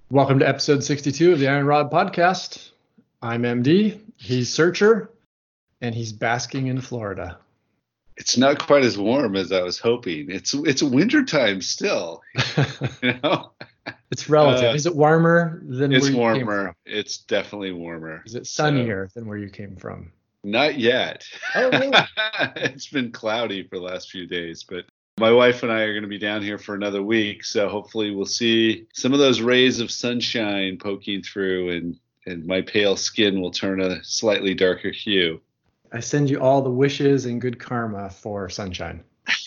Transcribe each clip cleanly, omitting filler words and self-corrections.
Welcome to episode 62 of the Iron Rod Podcast. I'm MD, he's Searcher, and he's basking in Florida. It's not quite as warm as I was hoping. It's wintertime still. You know? It's relative. Is it warmer than where you warmer. came from? It's definitely warmer. Is it sunnier than where you came from? Not yet. Oh, really? It's been cloudy for the last few days, but my wife and I are going to be down here for another week, so hopefully we'll see some of those rays of sunshine poking through, and my pale skin will turn a slightly darker hue. I send you all the wishes and good karma for sunshine.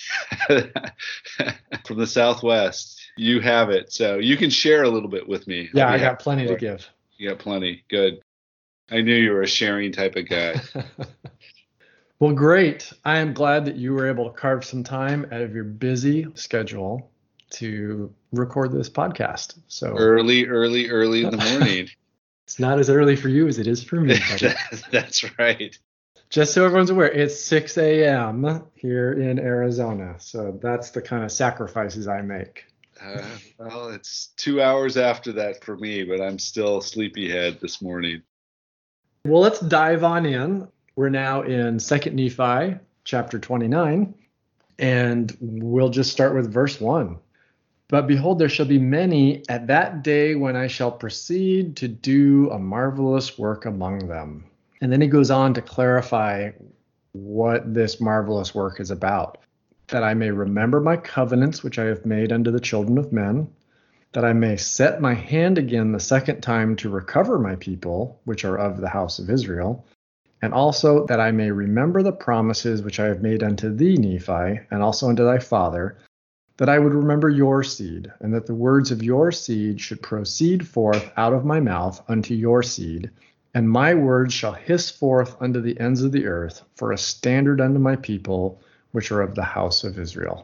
From the Southwest, you have it, so you can share a little bit with me. Yeah, I got plenty to give. You got plenty. Good. I knew you were a sharing type of guy. Well, great. I am glad that you were able to carve some time out of your busy schedule to record this podcast. So early in the morning. It's not as early for you as it is for me. That's right. Just so everyone's aware, it's 6 a.m. here in Arizona. So that's the kind of sacrifices I make. Well, it's 2 hours after that for me, but I'm still sleepyhead this morning. Well, let's dive on in. We're now in 2 Nephi, chapter 29, and we'll just start with verse 1. But behold, there shall be many at that day when I shall proceed to do a marvelous work among them. And then he goes on to clarify what this marvelous work is about. That I may remember my covenants which I have made unto the children of men, that I may set my hand again the second time to recover my people, which are of the house of Israel, and also that I may remember the promises which I have made unto thee, Nephi, and also unto thy father, that I would remember your seed, and that the words of your seed should proceed forth out of my mouth unto your seed, and my words shall hiss forth unto the ends of the earth for a standard unto my people, which are of the house of Israel.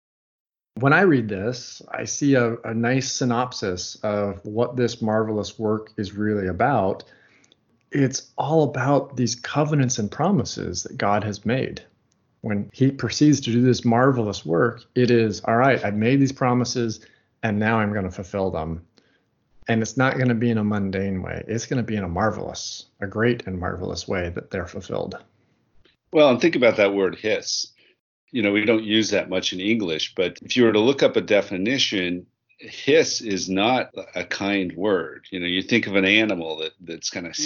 When I read this, I see a nice synopsis of what this marvelous work is really about. It's all about these covenants and promises that God has made. When he proceeds to do this marvelous work, it is, all right, I've made these promises, and now I'm going to fulfill them. And it's not going to be in a mundane way. It's going to be in a great and marvelous way that they're fulfilled. Well, and think about that word hiss. You know, we don't use that much in English, but if you were to look up a definition, hiss is not a kind word. You know, you think of an animal that's kind of,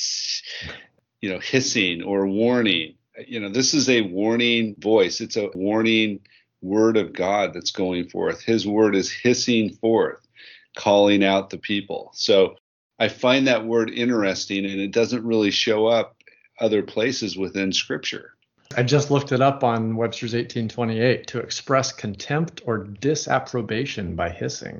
hissing or warning. You know, this is a warning voice. It's a warning word of God that's going forth. His word is hissing forth, calling out the people. So I find that word interesting, and it doesn't really show up other places within Scripture. I just looked it up on Webster's 1828, to express contempt or disapprobation by hissing.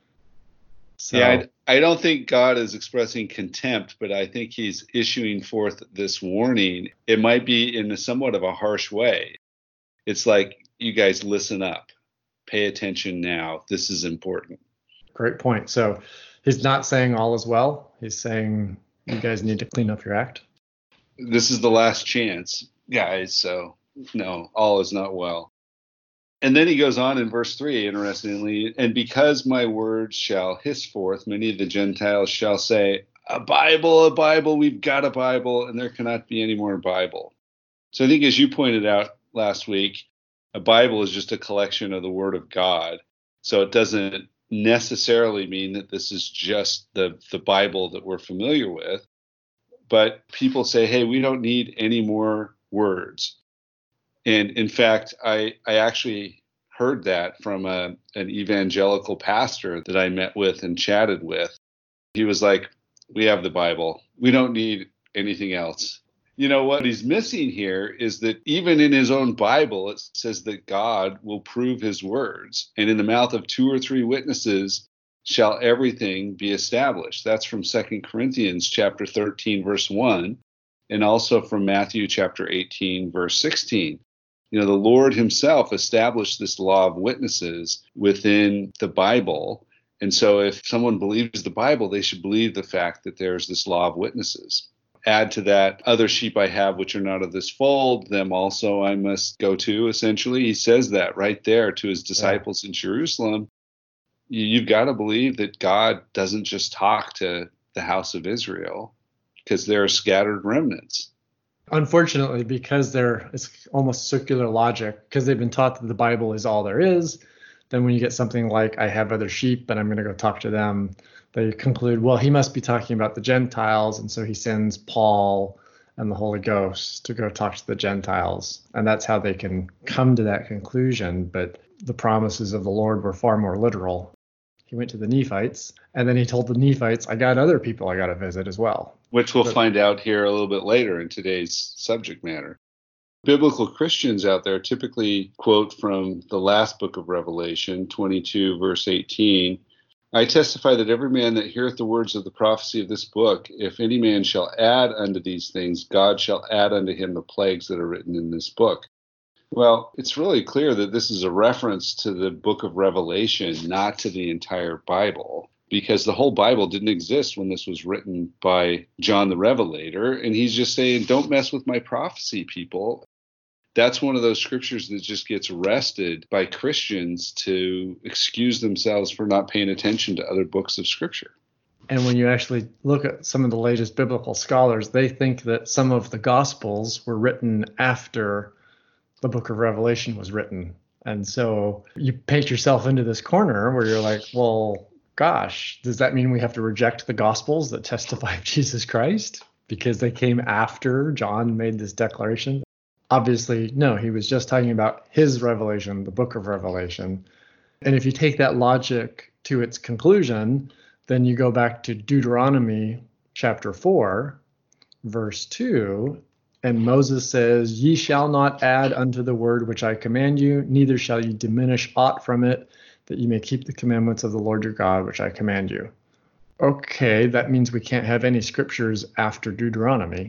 So, yeah, I don't think God is expressing contempt, but I think he's issuing forth this warning. It might be in somewhat of a harsh way. It's like, you guys listen up, pay attention now. This is important. Great point. So he's not saying all is well. He's saying you guys need to clean up your act. This is the last chance, guys. So no, all is not well. And then he goes on in verse 3, interestingly, and because my words shall hiss forth, many of the Gentiles shall say, a Bible, we've got a Bible, and there cannot be any more Bible. So I think, as you pointed out last week, a Bible is just a collection of the Word of God. So it doesn't necessarily mean that this is just the Bible that we're familiar with. But people say, hey, we don't need any more words. And in fact, I actually heard that from an evangelical pastor that I met with and chatted with. He was like, we have the Bible. We don't need anything else. You know, what he's missing here is that even in his own Bible, it says that God will prove his words. And in the mouth of 2 or 3 witnesses shall everything be established. That's from 2 Corinthians chapter 13, verse 1, and also from Matthew chapter 18, verse 16. You know, the Lord himself established this law of witnesses within the Bible. And so if someone believes the Bible, they should believe the fact that there's this law of witnesses. Add to that, other sheep I have which are not of this fold, them also I must go to. Essentially, he says that right there to his disciples in Jerusalem. you've got to believe that God doesn't just talk to the house of Israel, because there are scattered remnants. Unfortunately, because it's almost circular logic, because they've been taught that the Bible is all there is, then when you get something like, I have other sheep and I'm going to go talk to them, they conclude, well, he must be talking about the Gentiles. And so he sends Paul and the Holy Ghost to go talk to the Gentiles. And that's how they can come to that conclusion. But the promises of the Lord were far more literal. He went to the Nephites, and then he told the Nephites, I got other people I got to visit as well. Which we'll find out here a little bit later in today's subject matter. Biblical Christians out there typically quote from the last book of Revelation, 22, verse 18. I testify that every man that heareth the words of the prophecy of this book, if any man shall add unto these things, God shall add unto him the plagues that are written in this book. Well, it's really clear that this is a reference to the book of Revelation, not to the entire Bible, because the whole Bible didn't exist when this was written by John the Revelator. And he's just saying, don't mess with my prophecy, people. That's one of those scriptures that just gets wrested by Christians to excuse themselves for not paying attention to other books of scripture. And when you actually look at some of the latest biblical scholars, they think that some of the Gospels were written after the book of Revelation was written. And so you paint yourself into this corner where you're like, well, gosh, does that mean we have to reject the Gospels that testify of Jesus Christ because they came after John made this declaration? Obviously, no, he was just talking about his revelation, the book of Revelation. And if you take that logic to its conclusion, then you go back to Deuteronomy chapter 4, verse 2, and Moses says, ye shall not add unto the word which I command you, neither shall you diminish aught from it, that you may keep the commandments of the Lord your God, which I command you. Okay, that means we can't have any scriptures after Deuteronomy.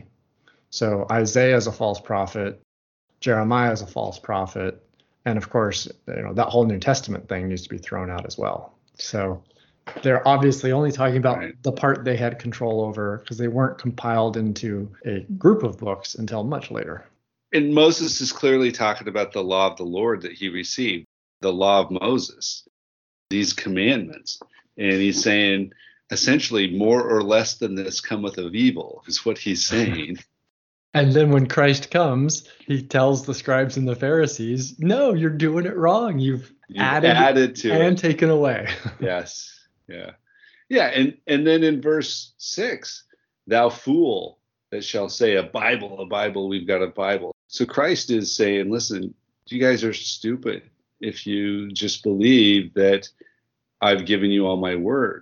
So Isaiah is a false prophet, Jeremiah is a false prophet, and of course, that whole New Testament thing needs to be thrown out as well. So they're obviously only talking about the part they had control over, because they weren't compiled into a group of books until much later. And Moses is clearly talking about the law of the Lord that he received, the law of Moses, these commandments. And he's saying, essentially, more or less than this cometh of evil, is what he's saying. And then when Christ comes, he tells the scribes and the Pharisees, no, you're doing it wrong. You've added to and it. Taken away. Yes. Yeah. Yeah. And then in verse 6, thou fool that shall say, a Bible, we've got a Bible. So Christ is saying, listen, you guys are stupid if you just believe that I've given you all my word.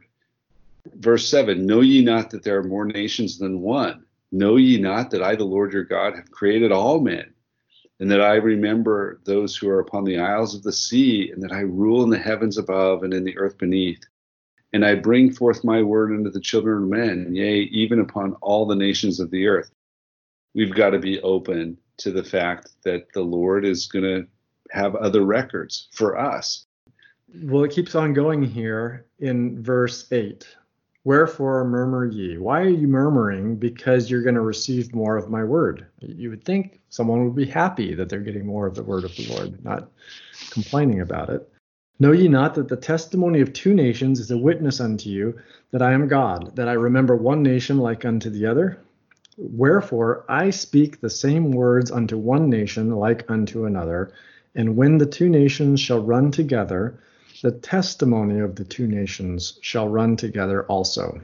Verse 7, know ye not that there are more nations than one? Know ye not that I, the Lord your God, have created all men, and that I remember those who are upon the isles of the sea, and that I rule in the heavens above and in the earth beneath? And I bring forth my word unto the children of men, yea, even upon all the nations of the earth. We've got to be open to the fact that the Lord is going to have other records for us. Well, it keeps on going here in verse 8. Wherefore murmur ye? Why are you murmuring? Because you're going to receive more of my word. You would think someone would be happy that they're getting more of the word of the Lord, not complaining about it. Know ye not that the testimony of two nations is a witness unto you that I am God, that I remember one nation like unto the other? Wherefore I speak the same words unto one nation like unto another, and when the two nations shall run together, the testimony of the two nations shall run together also.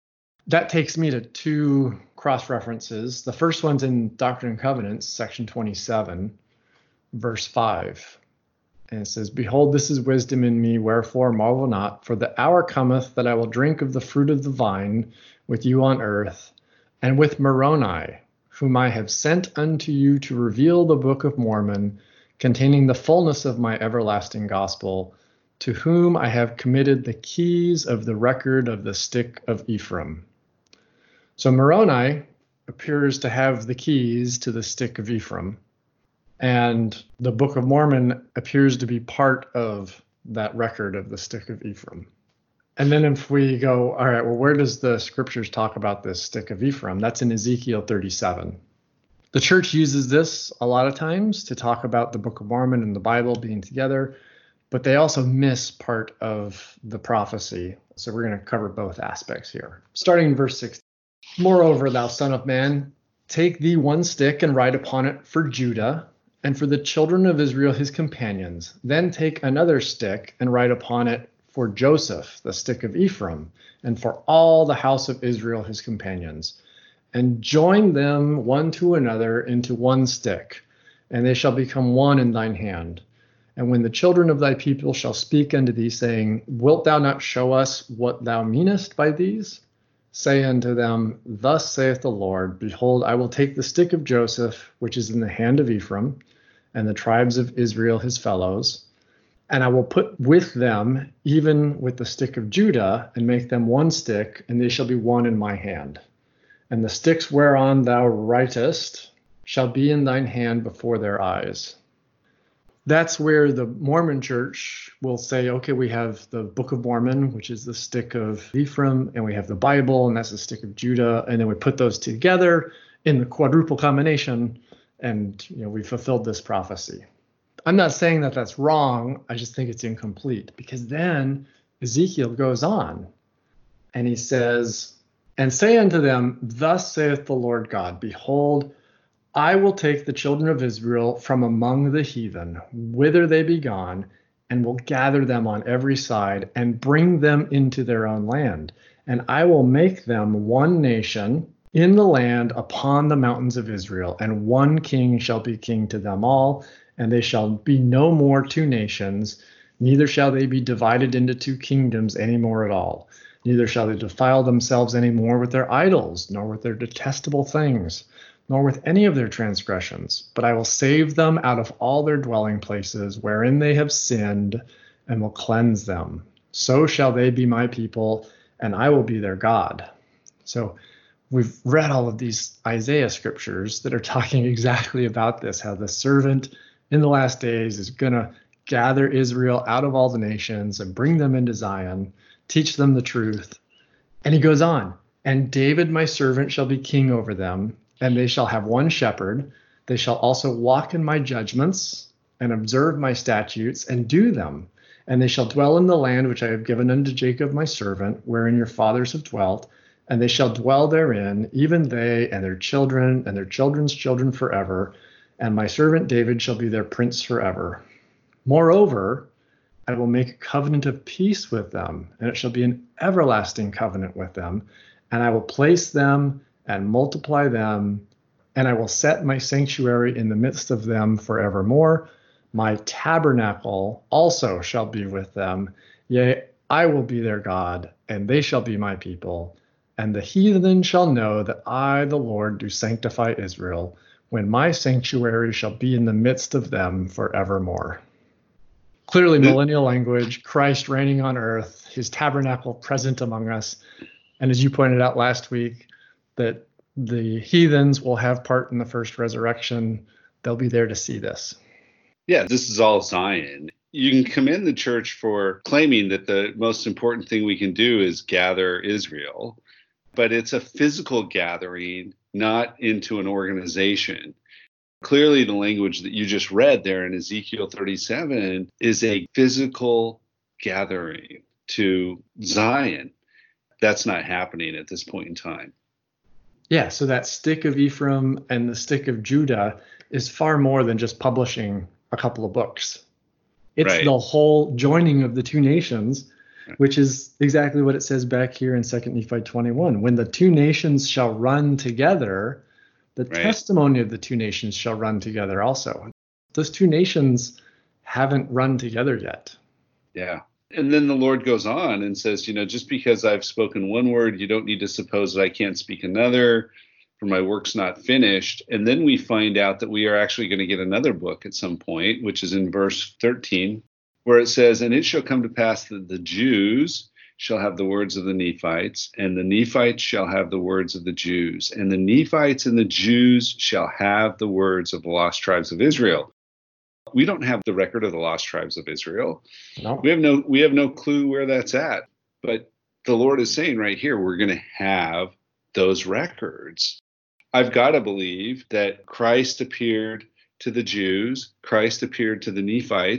That takes me to two cross-references. The first one's in Doctrine and Covenants, section 27, verse 5. And it says, behold, this is wisdom in me, wherefore marvel not, for the hour cometh that I will drink of the fruit of the vine with you on earth, and with Moroni, whom I have sent unto you to reveal the book of Mormon, containing the fullness of my everlasting gospel, to whom I have committed the keys of the record of the stick of Ephraim. So Moroni appears to have the keys to the stick of Ephraim, and the Book of Mormon appears to be part of that record of the stick of Ephraim. And then if we go, all right, well, where does the scriptures talk about this stick of Ephraim? That's in Ezekiel 37. The church uses this a lot of times to talk about the Book of Mormon and the Bible being together, but they also miss part of the prophecy. So we're going to cover both aspects here. Starting in verse 6. Moreover, thou son of man, take thee one stick and write upon it for Judah, and for the children of Israel his companions. Then take another stick and write upon it for Joseph, the stick of Ephraim, and for all the house of Israel his companions. And join them one to another into one stick, and they shall become one in thine hand. And when the children of thy people shall speak unto thee, saying, Wilt thou not show us what thou meanest by these? Say unto them, Thus saith the Lord, Behold, I will take the stick of Joseph, which is in the hand of Ephraim, and the tribes of Israel his fellows, and I will put with them, even with the stick of Judah, and make them one stick, and they shall be one in my hand. And the sticks whereon thou writest shall be in thine hand before their eyes. That's where the Mormon church will say, okay, we have the Book of Mormon, which is the stick of Ephraim, and we have the Bible, and that's the stick of Judah, and then we put those together in the quadruple combination, and we fulfilled this prophecy. I'm not saying that that's wrong. I just think it's incomplete, because then Ezekiel goes on and he says, and say unto them, Thus saith the Lord God, Behold, I will take the children of Israel from among the heathen, whither they be gone, and will gather them on every side and bring them into their own land. And I will make them one nation in the land upon the mountains of Israel, and one king shall be king to them all, and they shall be no more two nations, neither shall they be divided into two kingdoms any more at all. Neither shall they defile themselves any more with their idols, nor with their detestable things, nor with any of their transgressions. But I will save them out of all their dwelling places wherein they have sinned, and will cleanse them. So shall they be my people, and I will be their God. So we've read all of these Isaiah scriptures that are talking exactly about this, how the servant in the last days is going to gather Israel out of all the nations and bring them into Zion, teach them the truth. And he goes on, and David my servant shall be king over them, and they shall have one shepherd. They shall also walk in my judgments and observe my statutes and do them. And they shall dwell in the land which I have given unto Jacob my servant, wherein your fathers have dwelt. And they shall dwell therein, even they and their children and their children's children forever. And my servant David shall be their prince forever. Moreover, I will make a covenant of peace with them, and it shall be an everlasting covenant with them. And I will place them and multiply them, and I will set my sanctuary in the midst of them forevermore. My tabernacle also shall be with them. Yea, I will be their God, and they shall be my people. And the heathen shall know that I, the Lord, do sanctify Israel, when my sanctuary shall be in the midst of them forevermore. Clearly millennial language, Christ reigning on earth, his tabernacle present among us. And as you pointed out last week, that the heathens will have part in the first resurrection. They'll be there to see this. Yeah, this is all Zion. You can commend the church for claiming that the most important thing we can do is gather Israel, but it's a physical gathering, not into an organization. Clearly, the language that you just read there in Ezekiel 37 is a physical gathering to Zion. That's not happening at this point in time. Yeah, so that stick of Ephraim and the stick of Judah is far more than just publishing a couple of books. It's right. The whole joining of the two nations, right, which is exactly what it says back here in 2 Nephi 21. When the two nations shall run together, the right, testimony of the two nations shall run together also. Those two nations haven't run together yet. Yeah. And then the Lord goes on and says, just because I've spoken one word, you don't need to suppose that I can't speak another, for my work's not finished. And then we find out that we are actually going to get another book at some point, which is in verse 13, where it says, and it shall come to pass that the Jews shall have the words of the Nephites, and the Nephites shall have the words of the Jews, and the Nephites and the Jews shall have the words of the lost tribes of Israel. We don't have the record of the lost tribes of Israel. No. We have no clue where that's at. But the Lord is saying right here, we're going to have those records. I've got to believe that Christ appeared to the Jews, Christ appeared to the Nephites,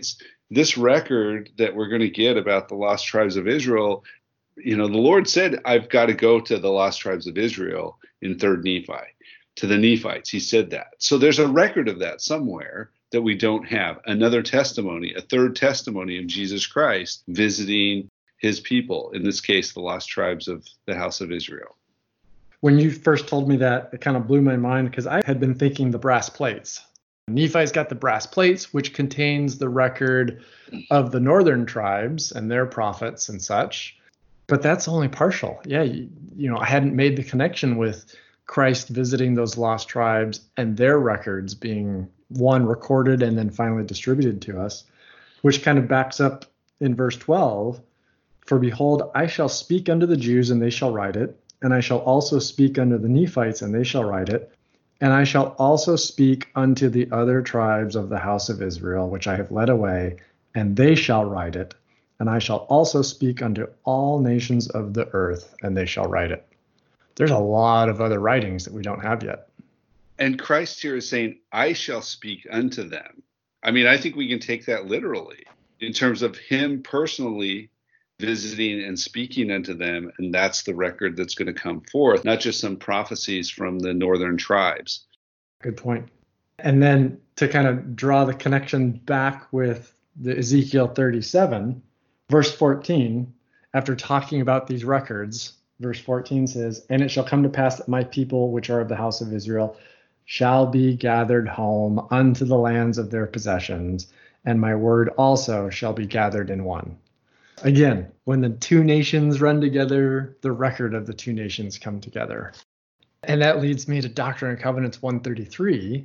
this record that we're going to get about the lost tribes of Israel, the Lord said, I've got to go to the lost tribes of Israel in 3rd Nephi, to the Nephites. He said that. So there's a record of that somewhere that we don't have. Another testimony, a third testimony of Jesus Christ visiting his people, in this case, the lost tribes of the house of Israel. When you first told me that, it kind of blew my mind because I had been thinking the brass plates. Nephi's got the brass plates, which contains the record of the northern tribes and their prophets and such. But that's only partial. Yeah, I hadn't made the connection with Christ visiting those lost tribes and their records being, one, recorded and then finally distributed to us, which kind of backs up in verse 12. For behold, I shall speak unto the Jews, and they shall write it. And I shall also speak unto the Nephites, and they shall write it. And I shall also speak unto the other tribes of the house of Israel, which I have led away, and they shall write it. And I shall also speak unto all nations of the earth, and they shall write it. There's a lot of other writings that we don't have yet. And Christ here is saying, I shall speak unto them. I mean, I think we can take that literally in terms of him personally visiting and speaking unto them. And that's the record that's going to come forth, not just some prophecies from the northern tribes. Good point. And then to kind of draw the connection back with the Ezekiel 37, verse 14, after talking about these records, verse 14 says, and it shall come to pass that my people, which are of the house of Israel, shall be gathered home unto the lands of their possessions, and my word also shall be gathered in one. Again, when the two nations run together, the record of the two nations come together. And that leads me to Doctrine and Covenants 133,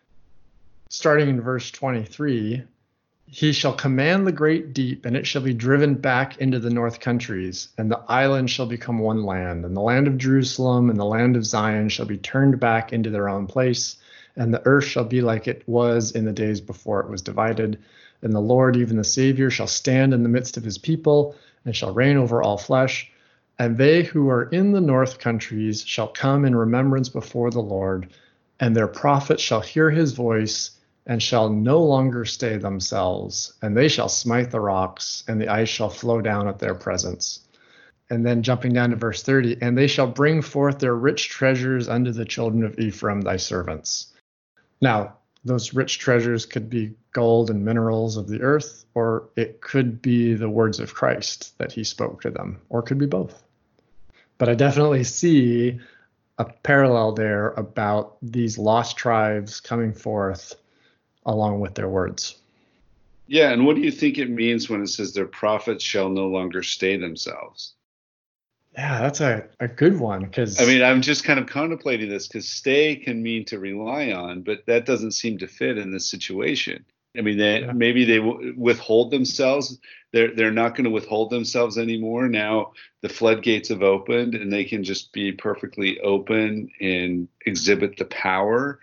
starting in verse 23. He shall command the great deep, and it shall be driven back into the north countries, and the islands shall become one land, and the land of Jerusalem and the land of Zion shall be turned back into their own place, and the earth shall be like it was in the days before it was divided. And the Lord, even the Savior, shall stand in the midst of his people, and shall reign over all flesh. And they who are in the north countries shall come in remembrance before the Lord, and their prophets shall hear his voice, and shall no longer stay themselves. And they shall smite the rocks, and the ice shall flow down at their presence. And then jumping down to verse 30, and they shall bring forth their rich treasures unto the children of Ephraim, thy servants. Now, those rich treasures could be gold and minerals of the earth, or it could be the words of Christ that he spoke to them, or it could be both. But I definitely see a parallel there about these lost tribes coming forth along with their words. Yeah, and what do you think it means when it says their prophets shall no longer stay themselves? Yeah, that's a good one. Because I mean, I'm just kind of contemplating this because stay can mean to rely on, but that doesn't seem to fit in this situation. I mean, maybe they withhold themselves. They're not going to withhold themselves anymore. Now the floodgates have opened, and they can just be perfectly open and exhibit the power,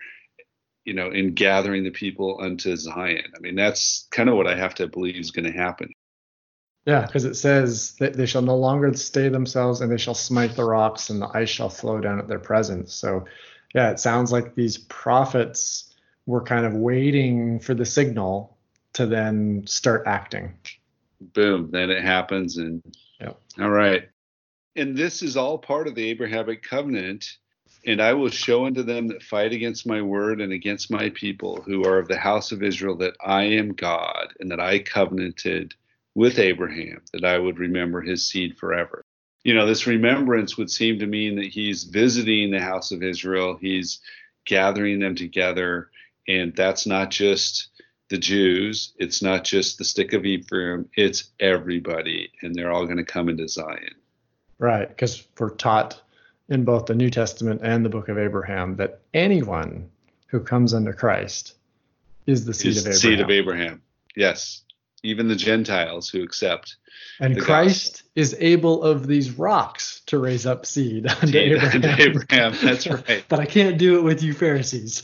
in gathering the people unto Zion. I mean, that's kind of what I have to believe is going to happen. Yeah, because it says that they shall no longer stay themselves, and they shall smite the rocks, and the ice shall flow down at their presence. So, yeah, it sounds like these prophets were kind of waiting for the signal to then start acting. Boom, then it happens, and yep. All right. And this is all part of the Abrahamic covenant. And I will show unto them that fight against my word and against my people, who are of the house of Israel, that I am God, and that I covenanted with Abraham, that I would remember his seed forever. This remembrance would seem to mean that he's visiting the house of Israel. He's gathering them together. And that's not just the Jews. It's not just the stick of Ephraim. It's everybody. And they're all going to come into Zion. Right. Because we're taught in both the New Testament and the book of Abraham that anyone who comes unto Christ is the seed of Abraham. Seed of Abraham. Yes. Even the Gentiles who accept. And Christ is able of these rocks to raise up seed unto Abraham. That's right. But I can't do it with you Pharisees.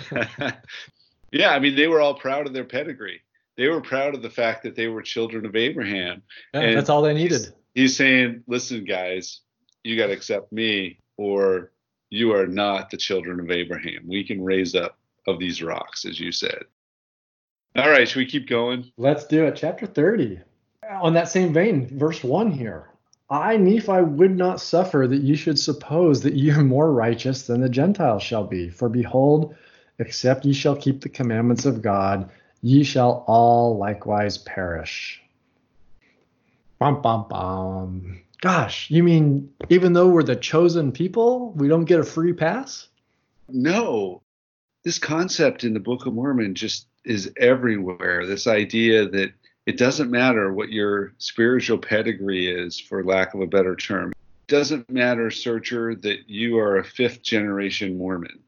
Yeah, I mean, they were all proud of their pedigree. They were proud of the fact that they were children of Abraham. Yeah, and that's all they needed. He's saying, listen, guys, you got to accept me, or you are not the children of Abraham. We can raise up of these rocks, as you said. All right, should we keep going? Let's do it. Chapter 30. On that same vein, verse 1 here. I, Nephi, would not suffer that ye should suppose that ye are more righteous than the Gentiles shall be. For behold, except ye shall keep the commandments of God, ye shall all likewise perish. Bum, bum, bum. Gosh, you mean even though we're the chosen people, we don't get a free pass? No. This concept in the Book of Mormon just is everywhere. This idea that it doesn't matter what your spiritual pedigree is, for lack of a better term. It doesn't matter, searcher, that you are a fifth generation Mormon.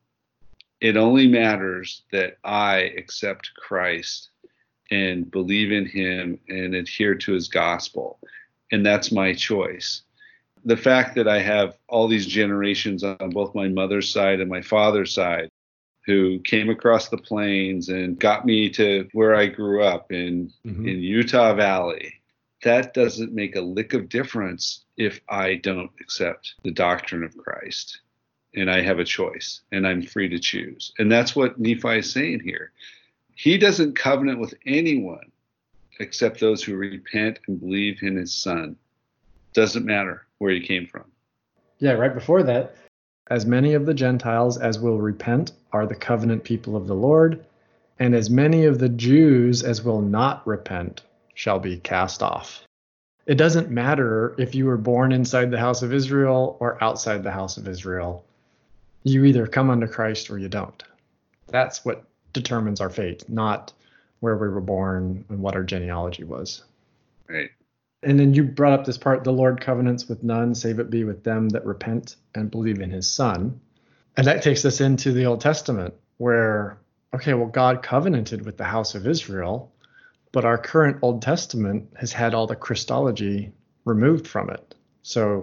It only matters that I accept Christ and believe in him and adhere to his gospel. And that's my choice. The fact that I have all these generations on both my mother's side and my father's side who came across the plains and got me to where I grew up in Utah Valley, that doesn't make a lick of difference if I don't accept the doctrine of Christ. And I have a choice, and I'm free to choose. And that's what Nephi is saying here. He doesn't covenant with anyone except those who repent and believe in his son. Doesn't matter where he came from. Yeah, right before that, as many of the Gentiles as will repent are the covenant people of the Lord, and as many of the Jews as will not repent shall be cast off. It doesn't matter if you were born inside the house of Israel or outside the house of Israel. You either come unto Christ or you don't. That's what determines our fate, not where we were born and what our genealogy was. Right. And then you brought up this part, the Lord covenants with none, save it be with them that repent and believe in his son. And that takes us into the Old Testament where, okay, well, God covenanted with the house of Israel, but our current Old Testament has had all the Christology removed from it. So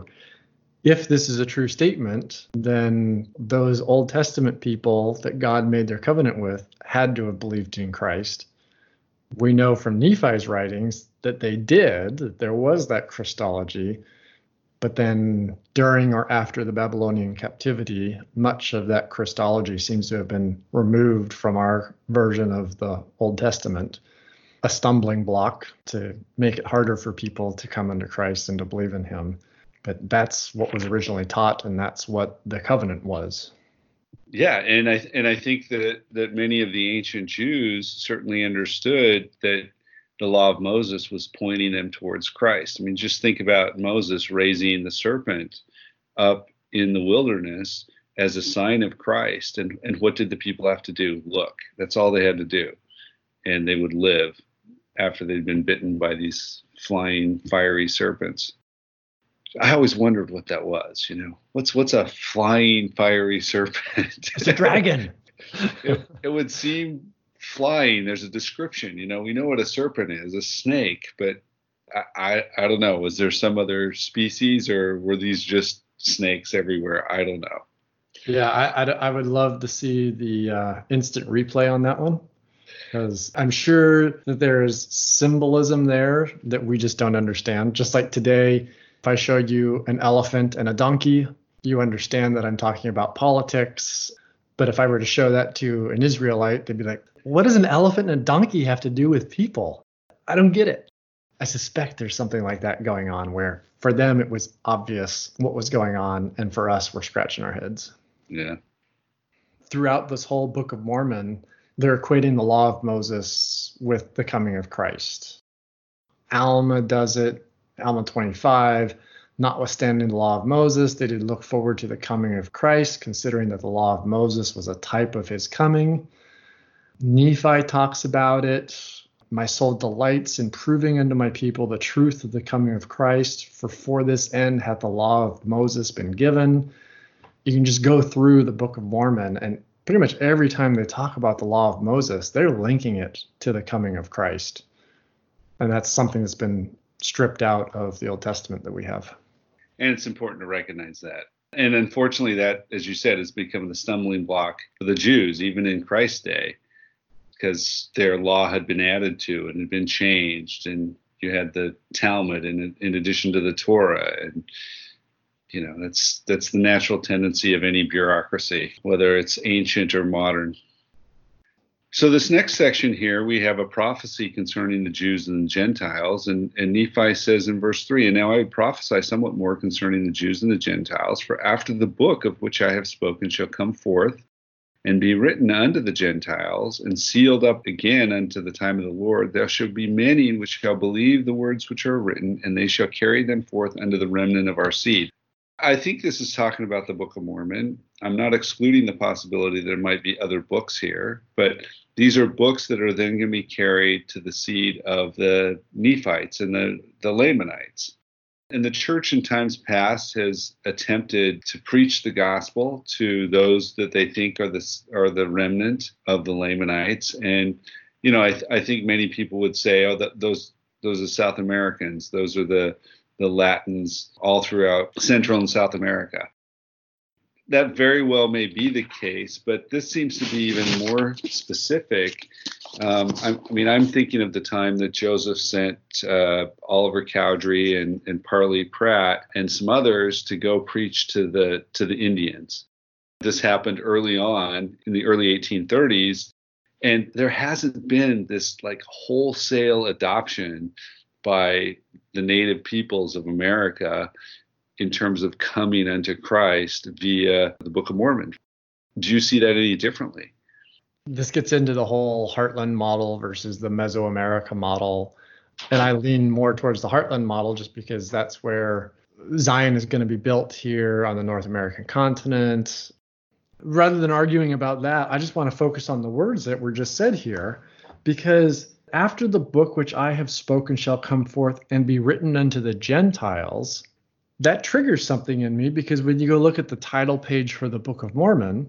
if this is a true statement, then those Old Testament people that God made their covenant with had to have believed in Christ. We know from Nephi's writings that they did, that there was that Christology, but then during or after the Babylonian captivity, much of that Christology seems to have been removed from our version of the Old Testament, a stumbling block to make it harder for people to come into Christ and to believe in him. But that's what was originally taught, and that's what the covenant was. Yeah, and I think that many of the ancient Jews certainly understood that the law of Moses was pointing them towards Christ. I mean, just think about Moses raising the serpent up in the wilderness as a sign of Christ. And what did the people have to do? Look, that's all they had to do. And they would live after they'd been bitten by these flying, fiery serpents. I always wondered what that was, what's a flying, fiery serpent? It's a dragon. It would seem flying. There's a description, we know what a serpent is, a snake, but I don't know. Was there some other species, or were these just snakes everywhere? I don't know. Yeah, I would love to see the instant replay on that one, because I'm sure that there's symbolism there that we just don't understand. Just like today, if I showed you an elephant and a donkey, you understand that I'm talking about politics. But if I were to show that to an Israelite, they'd be like, what does an elephant and a donkey have to do with people? I don't get it. I suspect there's something like that going on where for them it was obvious what was going on, and for us, we're scratching our heads. Yeah. Throughout this whole Book of Mormon, they're equating the law of Moses with the coming of Christ. Alma does it. Alma 25, notwithstanding the law of Moses, they did look forward to the coming of Christ, considering that the law of Moses was a type of his coming. Nephi talks about it. My soul delights in proving unto my people the truth of the coming of Christ, for this end hath the law of Moses been given. You can just go through the Book of Mormon, and pretty much every time they talk about the law of Moses, they're linking it to the coming of Christ. And that's something that's been stripped out of the Old Testament that we have. And it's important to recognize that. And unfortunately, that, as you said, has become the stumbling block for the Jews, even in Christ's day, because their law had been added to and had been changed. And you had the Talmud in addition to the Torah. And, that's the natural tendency of any bureaucracy, whether it's ancient or modern. So this next section here, we have a prophecy concerning the Jews and the Gentiles. And Nephi says in verse 3, "And now I would prophesy somewhat more concerning the Jews and the Gentiles, for after the book of which I have spoken shall come forth, and be written unto the Gentiles, and sealed up again unto the time of the Lord, there shall be many which shall believe the words which are written, and they shall carry them forth unto the remnant of our seed." I think this is talking about the Book of Mormon. I'm not excluding the possibility there might be other books here, but these are books that are then going to be carried to the seed of the Nephites and the Lamanites. And the church in times past has attempted to preach the gospel to those that they think are the remnant of the Lamanites. And, I think many people would say, oh, those are South Americans. Those are the Latins all throughout Central and South America. That very well may be the case, but this seems to be even more specific. I'm thinking of the time that Joseph sent Oliver Cowdery and Parley Pratt and some others to go preach to the Indians. This happened early on in the early 1830s, and there hasn't been this wholesale adoption by the native peoples of America in terms of coming unto Christ via the Book of Mormon. Do you see that any differently? This gets into the whole Heartland model versus the Mesoamerica model. And I lean more towards the Heartland model just because that's where Zion is going to be built here on the North American continent. Rather than arguing about that, I just want to focus on the words that were just said here, because after the book which I have spoken shall come forth and be written unto the Gentiles, that triggers something in me, because when you go look at the title page for the Book of Mormon,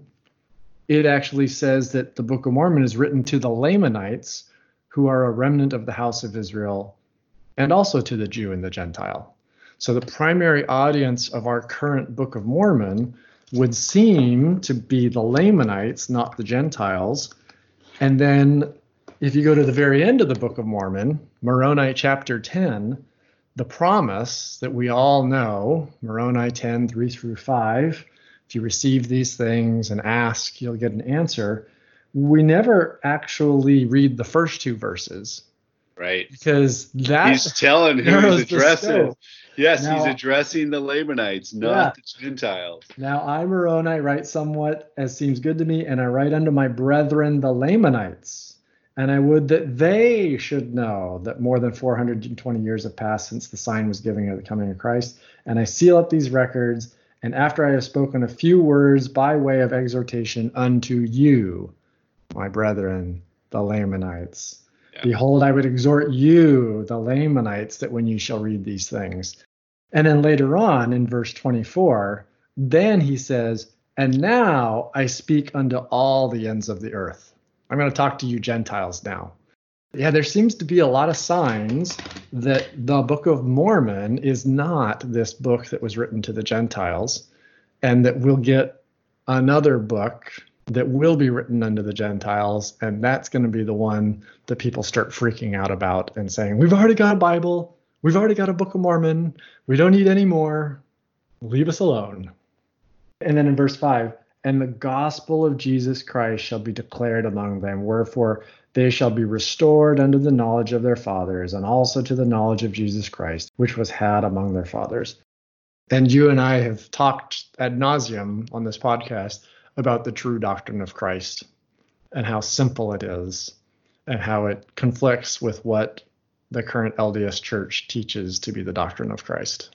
it actually says that the Book of Mormon is written to the Lamanites, who are a remnant of the house of Israel, and also to the Jew and the Gentile. So the primary audience of our current Book of Mormon would seem to be the Lamanites, not the Gentiles. And then if you go to the very end of the Book of Mormon, Moroni chapter 10, the promise that we all know, Moroni 10, 3 through 5, if you receive these things and ask, you'll get an answer. We never actually read the first two verses. Right. Because that he's telling who he's addressing. Yes, now, he's addressing the Lamanites, not the Gentiles. Now I, Moroni, write somewhat as seems good to me, and I write unto my brethren the Lamanites. And I would that they should know that more than 420 years have passed since the sign was given of the coming of Christ. And I seal up these records. And after I have spoken a few words by way of exhortation unto you, my brethren, the Lamanites, behold, I would exhort you, the Lamanites, that when you shall read these things. And then later on in verse 24, then he says, and now I speak unto all the ends of the earth. I'm going to talk to you Gentiles now. Yeah, there seems to be a lot of signs that the Book of Mormon is not this book that was written to the Gentiles, and that we'll get another book that will be written unto the Gentiles, and that's going to be the one that people start freaking out about and saying, we've already got a Bible, we've already got a Book of Mormon, we don't need any more, leave us alone. And then in verse 5, and the gospel of Jesus Christ shall be declared among them, wherefore they shall be restored unto the knowledge of their fathers, and also to the knowledge of Jesus Christ, which was had among their fathers. And you and I have talked ad nauseum on this podcast about the true doctrine of Christ and how simple it is and how it conflicts with what the current LDS Church teaches to be the doctrine of Christ.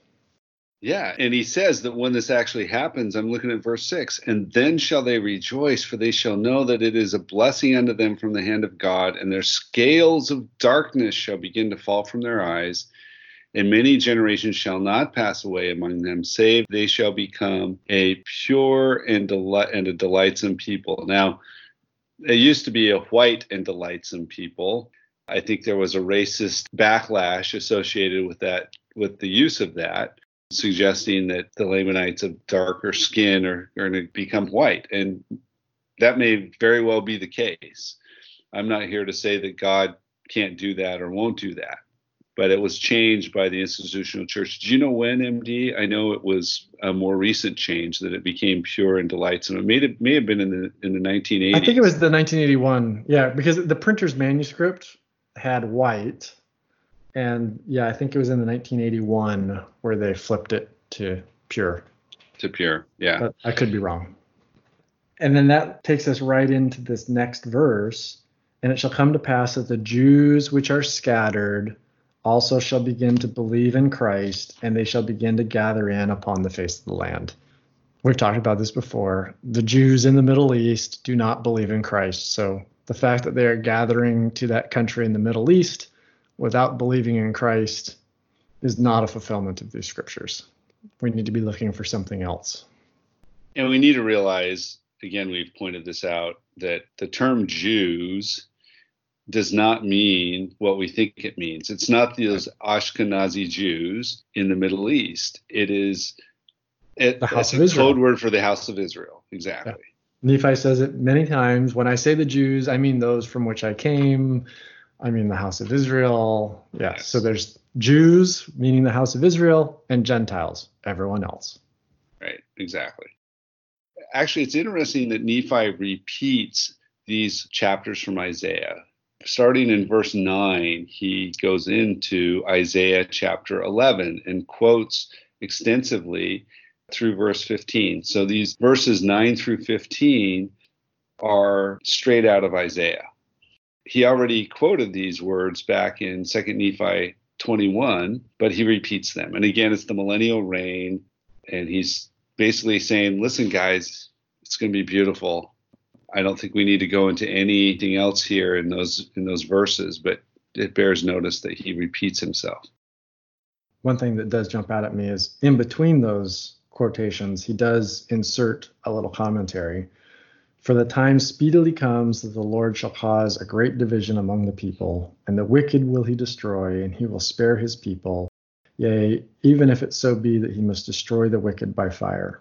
Yeah, and he says that when this actually happens, I'm looking at verse 6, and then shall they rejoice, for they shall know that it is a blessing unto them from the hand of God, and their scales of darkness shall begin to fall from their eyes, and many generations shall not pass away among them, save they shall become a pure and a delightsome people. Now, it used to be a white and delightsome people. I think there was a racist backlash associated with that, with the use of that, suggesting that the Lamanites of darker skin are going to become white. And that may very well be the case. I'm not here to say that God can't do that or won't do that. but it was changed by the institutional church. Do you know when, MD? I know it was a more recent change that it became pure and delightsome. It may have been in the 1980s. I think it was the 1981. Yeah, because the printer's manuscript had white. And yeah, I think it was in the 1981 where they flipped it to pure. To pure, yeah. But I could be wrong. And then that takes us right into this next verse. And it shall come to pass that the Jews which are scattered also shall begin to believe in Christ, and they shall begin to gather in upon the face of the land. We've talked about this before. The Jews in the Middle East do not believe in Christ. So the fact that they are gathering to that country in the Middle East without believing in Christ is not a fulfillment of these scriptures. We need to be looking for something else. And we need to realize, again, we've pointed this out, that the term Jews does not mean what we think it means. It's not those Ashkenazi Jews in the Middle East. It is the house of a Israel. code word for the house of Israel. Exactly. Yeah. Nephi says it many times. When I say the Jews, I mean those from which I came. I mean the house of Israel. Yeah. Yes. So there's Jews, meaning the house of Israel, and Gentiles, everyone else. Right. Exactly. Actually, it's interesting that Nephi repeats these chapters from Isaiah. Starting in verse 9, he goes into Isaiah chapter 11 and quotes extensively through verse 15. So these verses 9 through 15 are straight out of Isaiah. He already quoted these words back in 2 Nephi 21, but he repeats them. And again, it's the millennial reign, and he's basically saying, listen, guys, it's going to be beautiful. I don't think we need to go into anything else here in those verses, but it bears notice that he repeats himself. One thing that does jump out at me is in between those quotations, he does insert a little commentary. For the time speedily comes that the Lord shall cause a great division among the people, and the wicked will he destroy, and he will spare his people. Yea, even if it so be that he must destroy the wicked by fire.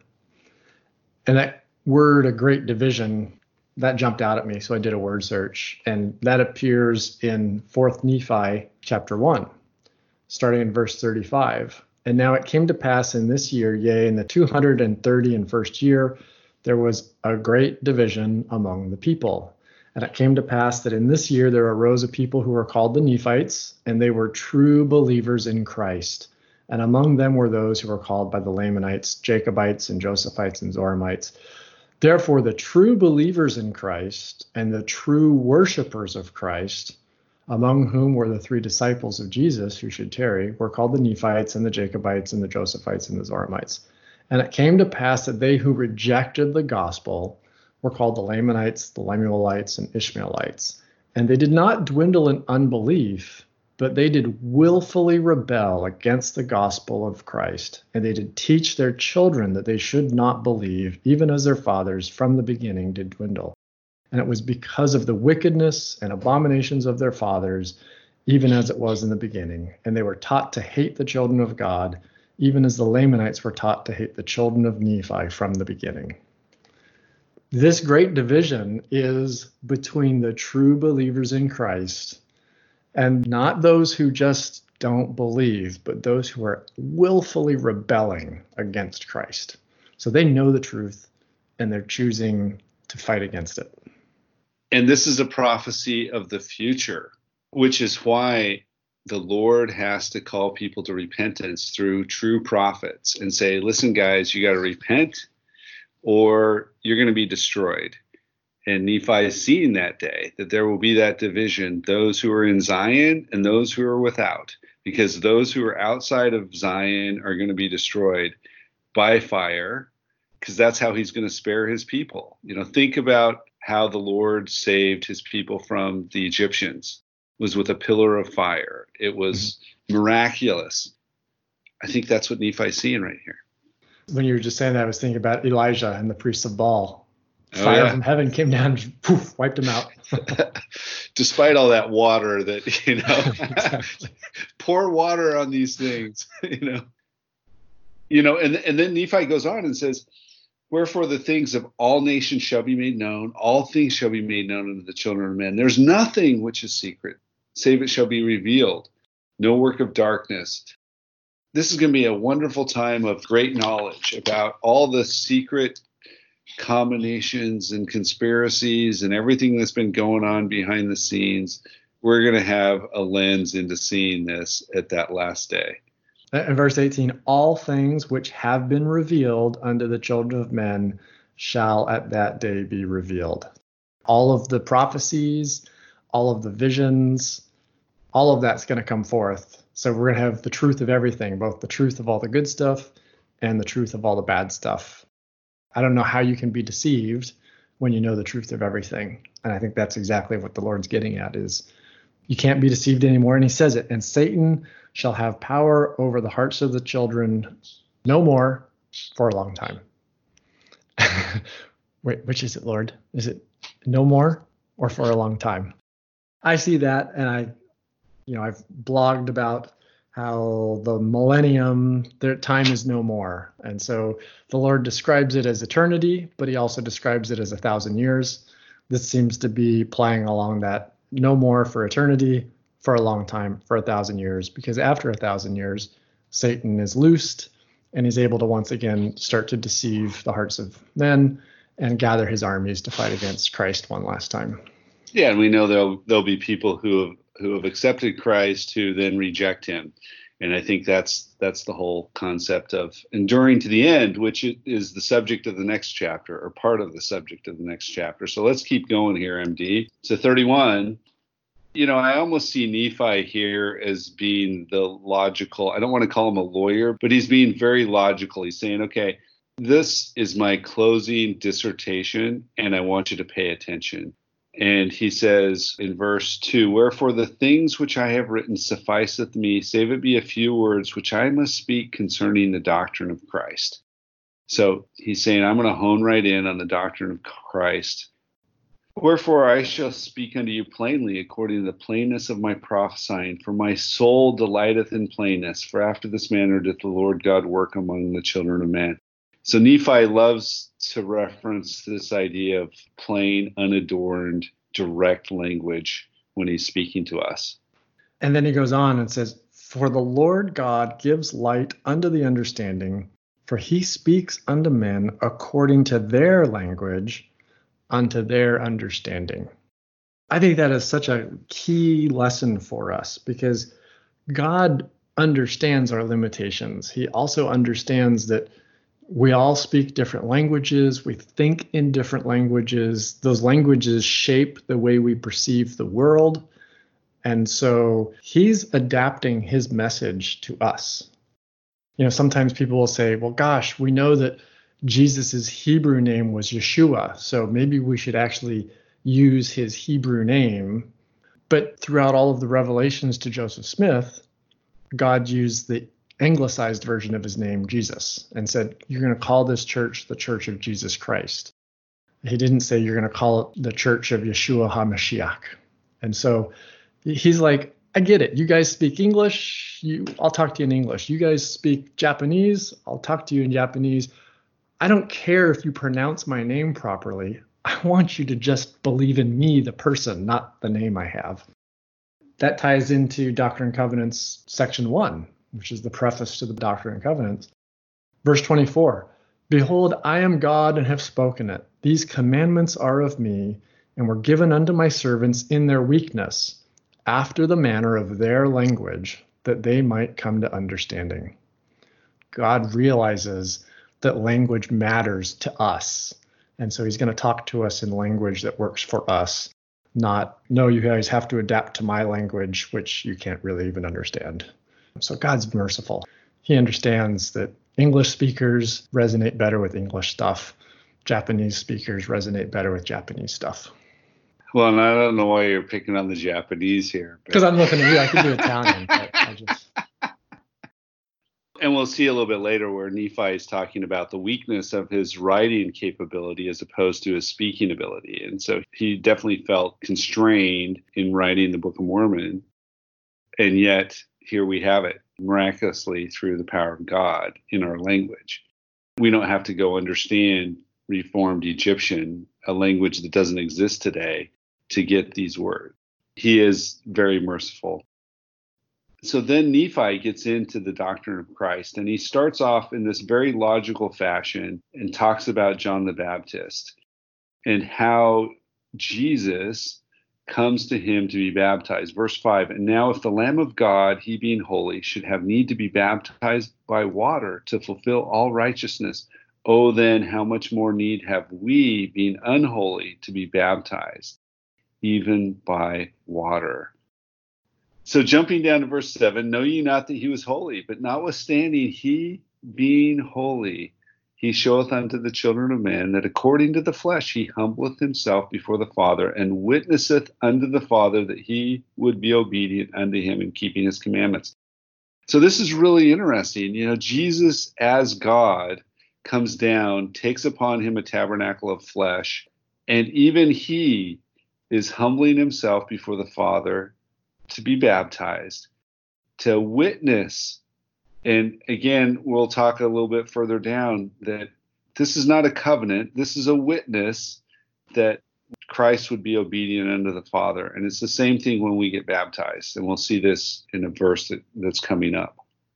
And that word, a great division, that jumped out at me, so I did a word search, and that appears in 4th Nephi chapter 1, starting in verse 35. And now it came to pass in this year, yea, in the 231st year, there was a great division among the people. And it came to pass that in this year there arose a people who were called the Nephites, and they were true believers in Christ. And among them were those who were called by the Lamanites, Jacobites, and Josephites, and Zoramites. Therefore, the true believers in Christ and the true worshipers of Christ, among whom were the 3 disciples of Jesus who should tarry, were called the Nephites and the Jacobites and the Josephites and the Zoramites. And it came to pass that they who rejected the gospel were called the Lamanites, the Lemuelites, and Ishmaelites. And they did not dwindle in unbelief, but they did willfully rebel against the gospel of Christ, and they did teach their children that they should not believe, even as their fathers from the beginning did dwindle. And it was because of the wickedness and abominations of their fathers, even as it was in the beginning. And they were taught to hate the children of God, even as the Lamanites were taught to hate the children of Nephi from the beginning. This great division is between the true believers in Christ and not those who just don't believe, but those who are willfully rebelling against Christ. So they know the truth and they're choosing to fight against it. And this is a prophecy of the future, which is why the Lord has to call people to repentance through true prophets and say, listen, guys, you got to repent or you're going to be destroyed. And Nephi is seeing that day, that there will be that division, those who are in Zion and those who are without, because those who are outside of Zion are going to be destroyed by fire, because that's how he's going to spare his people. You know, think about how the Lord saved his people from the Egyptians. It was with a pillar of fire. It was miraculous. I think that's what Nephi's seeing right here. When you were just saying that, I was thinking about Elijah and the priests of Baal. Fire from heaven came down and poof, wiped them out. Despite all that water that, Exactly. Pour water on these things, and then Nephi goes on and says, wherefore the things of all nations shall be made known, all things shall be made known unto the children of men. There's nothing which is secret, save it shall be revealed no work of darkness. This is going to be a wonderful time of great knowledge about all the secret combinations and conspiracies and everything that's been going on behind the scenes. We're going to have a lens into seeing this at that last day. In verse 18, all things which have been revealed unto the children of men shall at that day be revealed. All of the prophecies, all of the visions, all of that's going to come forth. So we're going to have the truth of everything, both the truth of all the good stuff and the truth of all the bad stuff. I don't know how you can be deceived when you know the truth of everything. And I think that's exactly what the Lord's getting at, is you can't be deceived anymore. And he says it, and Satan shall have power over the hearts of the children no more for a long time. Wait, which is it, Lord? Is it no more or for a long time? I see that, and I've blogged about how the millennium, their time is no more. And so the Lord describes it as eternity, but he also describes it as 1,000 years. This seems to be playing along that no more for eternity, for a long time, for 1,000 years, because after 1,000 years, Satan is loosed and he's able to once again start to deceive the hearts of men and gather his armies to fight against Christ one last time. Yeah, and we know there'll be people who have accepted Christ who then reject him. And I think that's the whole concept of enduring to the end, which is the subject of the next chapter, or part of the subject of the next chapter. So let's keep going here, MD. So 31, I almost see Nephi here as being the logical, I don't want to call him a lawyer, but he's being very logical. He's saying, okay, this is my closing dissertation, and I want you to pay attention. And he says in verse 2, wherefore the things which I have written sufficeth me, save it be a few words which I must speak concerning the doctrine of Christ. So he's saying, I'm going to hone right in on the doctrine of Christ. Wherefore I shall speak unto you plainly according to the plainness of my prophesying, for my soul delighteth in plainness, for after this manner doth the Lord God work among the children of men. So Nephi loves to reference this idea of plain, unadorned, direct language when he's speaking to us. And then he goes on and says, for the Lord God gives light unto the understanding, for he speaks unto men according to their language, unto their understanding. I think that is such a key lesson for us, because God understands our limitations. He also understands that we all speak different languages. We think in different languages. Those languages shape the way we perceive the world. And so he's adapting his message to us. Sometimes people will say, well, gosh, we know that Jesus's Hebrew name was Yeshua, so maybe we should actually use his Hebrew name. But throughout all of the revelations to Joseph Smith, God used the anglicized version of his name, Jesus, and said, you're going to call this church the Church of Jesus Christ. He didn't say you're going to call it the Church of Yeshua HaMashiach. And so he's like, I get it. You guys speak English. I'll talk to you in English. You guys speak Japanese. I'll talk to you in Japanese. I don't care if you pronounce my name properly. I want you to just believe in me, the person, not the name I have. That ties into Doctrine and Covenants, section 1, which is the preface to the Doctrine and Covenants. Verse 24, behold, I am God and have spoken it. These commandments are of me, and were given unto my servants in their weakness, after the manner of their language, that they might come to understanding. God realizes that language matters to us. And so he's going to talk to us in language that works for us, not, no, you guys have to adapt to my language, which you can't really even understand. So God's merciful. He understands that English speakers resonate better with English stuff. Japanese speakers resonate better with Japanese stuff. Well, and I don't know why you're picking on the Japanese here. Because I'm looking at you. I could do Italian, but I just... And we'll see a little bit later where Nephi is talking about the weakness of his writing capability as opposed to his speaking ability. And so he definitely felt constrained in writing the Book of Mormon. And yet here we have it miraculously through the power of God in our language. We don't have to go understand Reformed Egyptian, a language that doesn't exist today, to get these words. He is very merciful. So then Nephi gets into the doctrine of Christ, and he starts off in this very logical fashion and talks about John the Baptist and how Jesus comes to him to be baptized. Verse 5, and now if the Lamb of God, he being holy, should have need to be baptized by water to fulfill all righteousness, oh, then how much more need have we, being unholy, to be baptized, even by water? So jumping down to verse 7, know ye not that he was holy, but notwithstanding he being holy, he showeth unto the children of men that according to the flesh he humbleth himself before the Father, and witnesseth unto the Father that he would be obedient unto him in keeping his commandments. So this is really interesting. You know, Jesus as God comes down, takes upon him a tabernacle of flesh, and even he is humbling himself before the Father to be baptized, to witness. And again, we'll talk a little bit further down that this is not a covenant. This is a witness that Christ would be obedient unto the Father. And it's the same thing when we get baptized. And we'll see this in a verse that's coming up.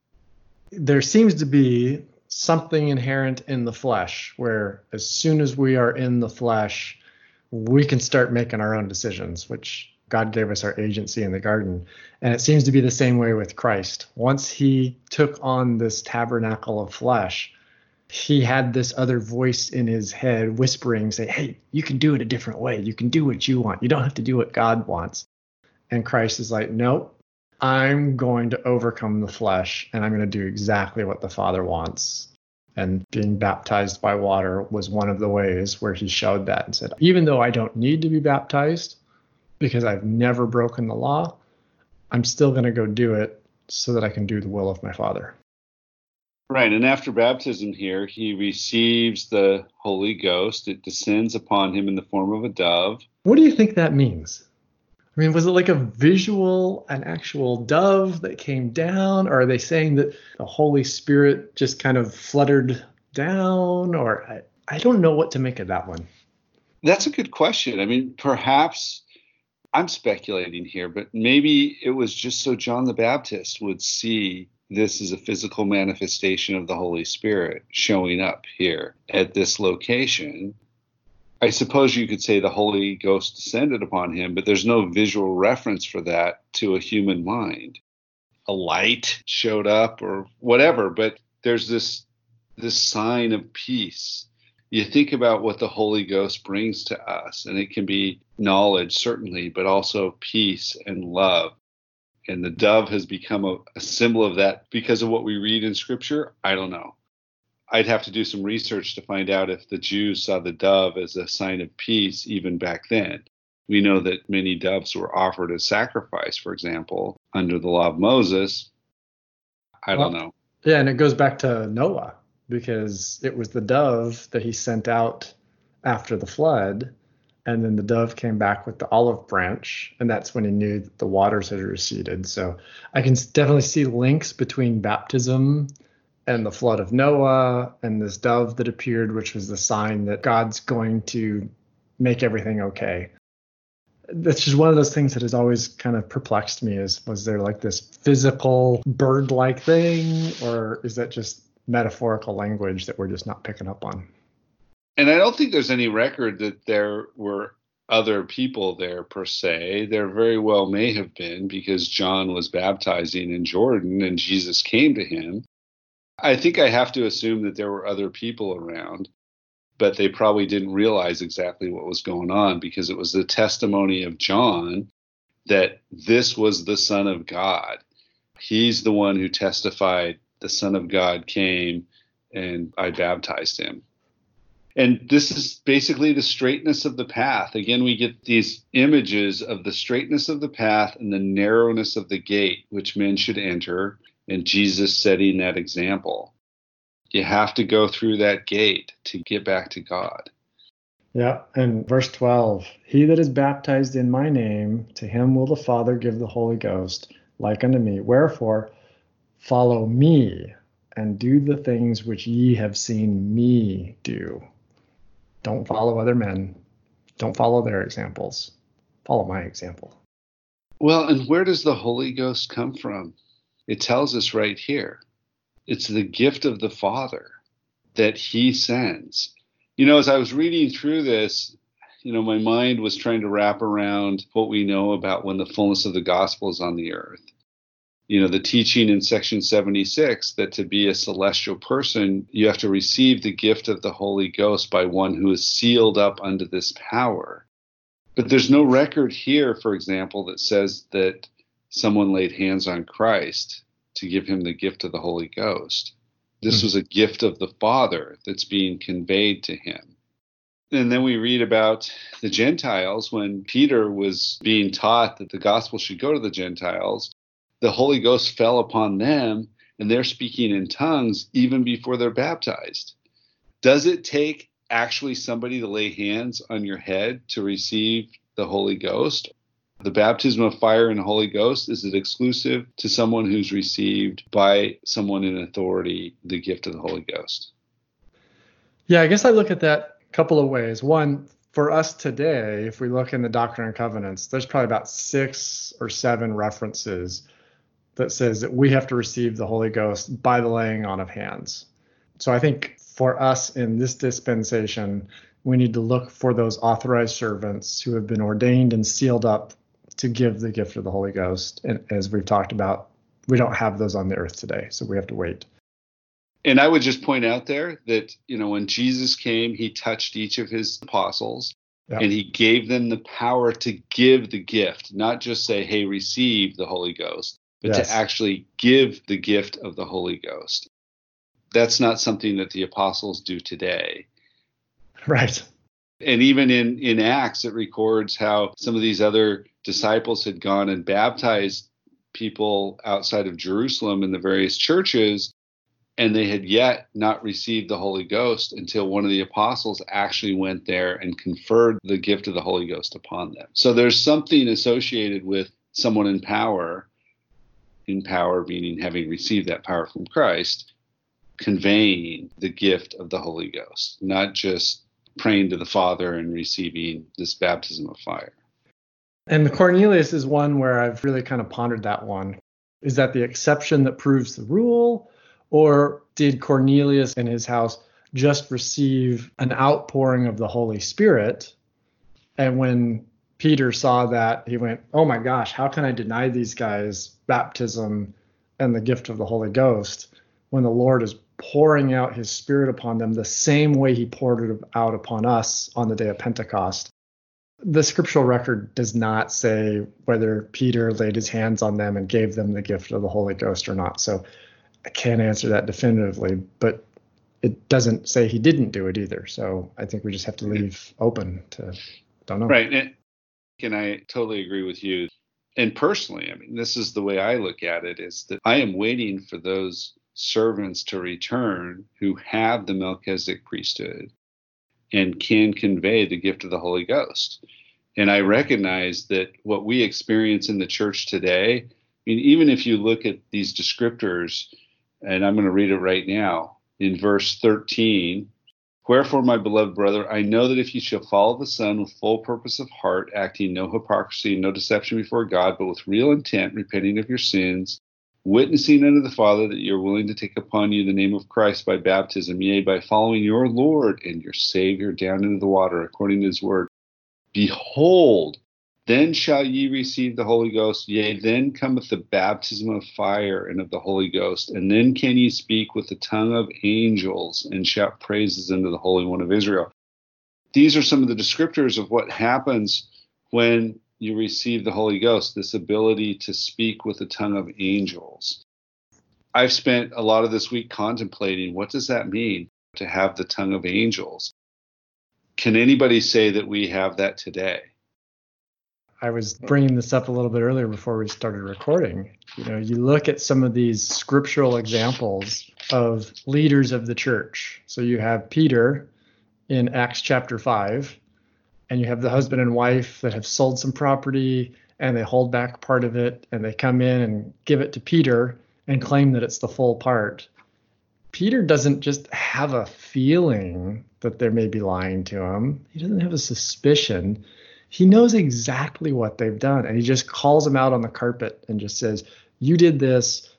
There seems to be something inherent in the flesh where as soon as we are in the flesh, we can start making our own decisions, which God gave us our agency in the garden. And it seems to be the same way with Christ. Once he took on this tabernacle of flesh, he had this other voice in his head whispering, say, hey, you can do it a different way. You can do what you want. You don't have to do what God wants. And Christ is like, nope, I'm going to overcome the flesh and I'm going to do exactly what the Father wants. And being baptized by water was one of the ways where he showed that and said, even though I don't need to be baptized, because I've never broken the law, I'm still going to go do it so that I can do the will of my Father. Right. And after baptism here, he receives the Holy Ghost. It descends upon him in the form of a dove. What do you think that means? I mean, was it like a visual, an actual dove that came down? Or are they saying that the Holy Spirit just kind of fluttered down? Or I don't know what to make of that one. That's a good question. I mean, perhaps I'm speculating here, but maybe it was just so John the Baptist would see this as a physical manifestation of the Holy Spirit showing up here at this location. I suppose you could say the Holy Ghost descended upon him, but there's no visual reference for that to a human mind. A light showed up or whatever, but there's this sign of peace. You think about what the Holy Ghost brings to us, and it can be knowledge, certainly, but also peace and love. And the dove has become a symbol of that because of what we read in Scripture. I don't know. I'd have to do some research to find out if the Jews saw the dove as a sign of peace even back then. We know that many doves were offered as sacrifice, for example, under the law of Moses. I don't know. Yeah, and it goes back to Noah, because it was the dove that he sent out after the flood, and then the dove came back with the olive branch, and that's when he knew that the waters had receded. So I can definitely see links between baptism and the flood of Noah and this dove that appeared, which was the sign that God's going to make everything okay. That's just one of those things that has always kind of perplexed me, was there like this physical bird-like thing, or is that just metaphorical language that we're just not picking up on? And I don't think there's any record that there were other people there per se. There very well may have been, because John was baptizing in Jordan and Jesus came to him. I think I have to assume that there were other people around, but they probably didn't realize exactly what was going on, because it was the testimony of John that this was the Son of God. He's the one who testified the Son of God came and I baptized him. And this is basically the straightness of the path. Again, we get these images of the straightness of the path and the narrowness of the gate which men should enter, and Jesus setting that example. You have to go through that gate to get back to God. Yeah, and verse 12, he that is baptized in my name, to him will the Father give the Holy Ghost, like unto me. Wherefore, follow me, and do the things which ye have seen me do. Don't follow other men. Don't follow their examples. Follow my example. Well, and where does the Holy Ghost come from? It tells us right here. It's the gift of the Father that he sends. As I was reading through this, my mind was trying to wrap around what we know about when the fullness of the gospel is on the earth. The teaching in section 76 that to be a celestial person, you have to receive the gift of the Holy Ghost by one who is sealed up under this power. But there's no record here, for example, that says that someone laid hands on Christ to give him the gift of the Holy Ghost. This was a gift of the Father that's being conveyed to him. And then we read about the Gentiles when Peter was being taught that the gospel should go to the Gentiles. The Holy Ghost fell upon them, and they're speaking in tongues even before they're baptized. Does it take actually somebody to lay hands on your head to receive the Holy Ghost? The baptism of fire and the Holy Ghost, is it exclusive to someone who's received by someone in authority the gift of the Holy Ghost? Yeah, I guess I look at that a couple of ways. One, for us today, if we look in the Doctrine and Covenants, there's probably about 6 or 7 references that says that we have to receive the Holy Ghost by the laying on of hands. So I think for us in this dispensation, we need to look for those authorized servants who have been ordained and sealed up to give the gift of the Holy Ghost. And as we've talked about, we don't have those on the earth today, so we have to wait. And I would just point out there that, when Jesus came, he touched each of his apostles. Yep. And he gave them the power to give the gift, not just say, hey, receive the Holy Ghost, but to actually give the gift of the Holy Ghost. That's not something that the apostles do today. Right. And even in Acts, it records how some of these other disciples had gone and baptized people outside of Jerusalem in the various churches, and they had yet not received the Holy Ghost until one of the apostles actually went there and conferred the gift of the Holy Ghost upon them. So there's something associated with someone in power meaning having received that power from Christ, conveying the gift of the Holy Ghost, not just praying to the Father and receiving this baptism of fire. And the Cornelius is one where I've really kind of pondered that one. Is that the exception that proves the rule? Or did Cornelius and his house just receive an outpouring of the Holy Spirit? And when Peter saw that, he went, oh my gosh, how can I deny these guys baptism and the gift of the Holy Ghost when the Lord is pouring out his Spirit upon them the same way he poured it out upon us on the day of Pentecost? The scriptural record does not say whether Peter laid his hands on them and gave them the gift of the Holy Ghost or not. So I can't answer that definitively, but it doesn't say he didn't do it either. So I think we just have to leave open to, don't know. Right. And I totally agree with you. And personally, this is the way I look at it, is that I am waiting for those servants to return who have the Melchizedek priesthood and can convey the gift of the Holy Ghost. And I recognize that what we experience in the church today, even if you look at these descriptors, and I'm going to read it right now, in verse 13, wherefore, my beloved brother, I know that if you shall follow the Son with full purpose of heart, acting no hypocrisy and no deception before God, but with real intent, repenting of your sins, witnessing unto the Father that you're willing to take upon you the name of Christ by baptism, yea, by following your Lord and your Savior down into the water, according to his word. Behold, then shall ye receive the Holy Ghost, yea, then cometh the baptism of fire and of the Holy Ghost, and then can ye speak with the tongue of angels and shout praises unto the Holy One of Israel. These are some of the descriptors of what happens when you receive the Holy Ghost, this ability to speak with the tongue of angels. I've spent a lot of this week contemplating, what does that mean to have the tongue of angels? Can anybody say that we have that today? I was bringing this up a little bit earlier before we started recording. You look at some of these scriptural examples of leaders of the church. So you have Peter in Acts chapter 5, and you have the husband and wife that have sold some property and they hold back part of it and they come in and give it to Peter and claim that it's the full part. Peter doesn't just have a feeling that they may be lying to him. He doesn't have a suspicion. He knows exactly what they've done, and he just calls them out on the carpet and just says, you did this,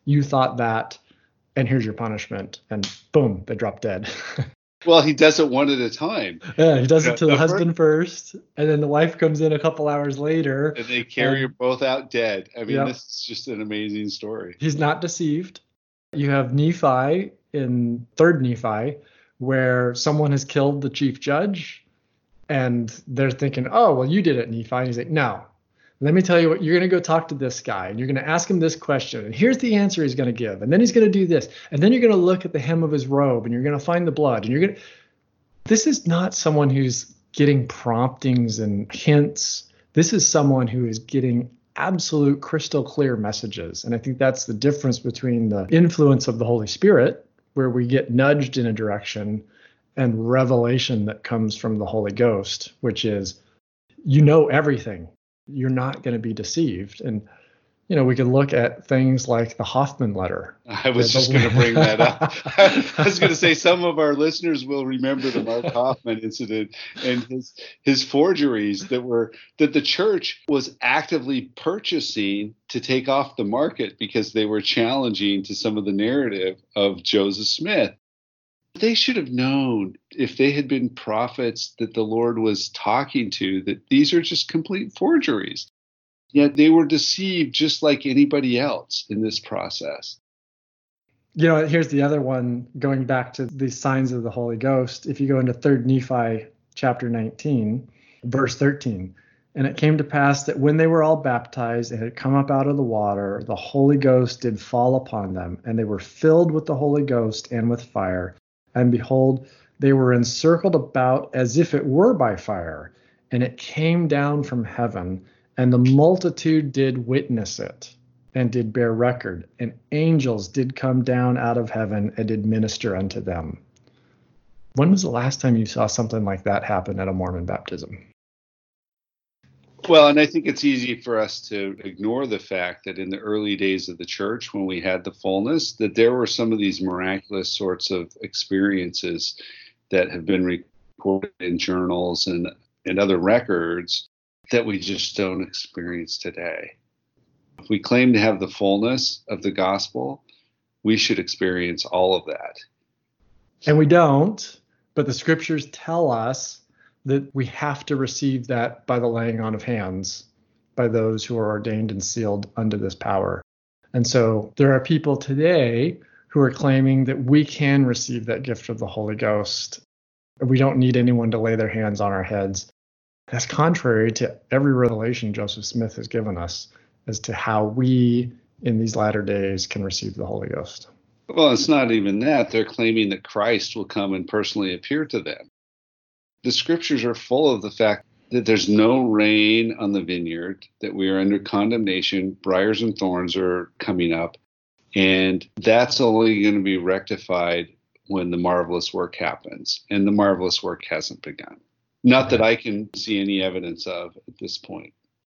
You thought that, and here's your punishment. And boom, they drop dead. Well, he does it one at a time. Yeah, he does it to the first, husband first, and then the wife comes in a couple hours later. and they carry both out dead. I mean, Yep. This is just an amazing story. He's not deceived. You have Nephi in 3rd Nephi, where someone has killed the chief judge, and they're thinking, oh, well, you did it, Nephi. And he's like, no, let me tell you what, you're going to go talk to this guy, and you're going to ask him this question, and here's the answer he's going to give, and then he's going to do this, and then you're going to look at the hem of his robe, and you're going to find the blood, and you're going to... This is not someone who's getting promptings and hints. This is someone who is getting absolute crystal clear messages. And I think that's the difference between the influence of the Holy Spirit, where we get nudged in a direction, and revelation that comes from the Holy Ghost, which is, you know everything. You're not going to be deceived. And, we can look at things like the Hoffman letter. I was just going to bring that up. I was going to say some of our listeners will remember the Mark Hoffman incident and his forgeries that the church was actively purchasing to take off the market because they were challenging to some of the narrative of Joseph Smith. They should have known, if they had been prophets that the Lord was talking to, that these are just complete forgeries. Yet they were deceived just like anybody else in this process. Here's the other one, going back to the signs of the Holy Ghost. If you go into 3rd Nephi chapter 19, verse 13, and it came to pass that when they were all baptized and had come up out of the water, the Holy Ghost did fall upon them, and they were filled with the Holy Ghost and with fire. And behold, they were encircled about as if it were by fire, and it came down from heaven. And the multitude did witness it, and did bear record, and angels did come down out of heaven and did minister unto them. When was the last time you saw something like that happen at a Mormon baptism? Well, and I think it's easy for us to ignore the fact that in the early days of the church, when we had the fullness, that there were some of these miraculous sorts of experiences that have been recorded in journals and other records that we just don't experience today. If we claim to have the fullness of the gospel, we should experience all of that. And we don't, but the scriptures tell us that we have to receive that by the laying on of hands by those who are ordained and sealed unto this power. And so there are people today who are claiming that we can receive that gift of the Holy Ghost. We don't need anyone to lay their hands on our heads. That's contrary to every revelation Joseph Smith has given us as to how we in these latter days can receive the Holy Ghost. Well, it's not even that. They're claiming that Christ will come and personally appear to them. The scriptures are full of the fact that there's no rain on the vineyard, that we are under condemnation, briars and thorns are coming up, and that's only going to be rectified when the marvelous work happens, and the marvelous work hasn't begun. Not that I can see any evidence of at this point.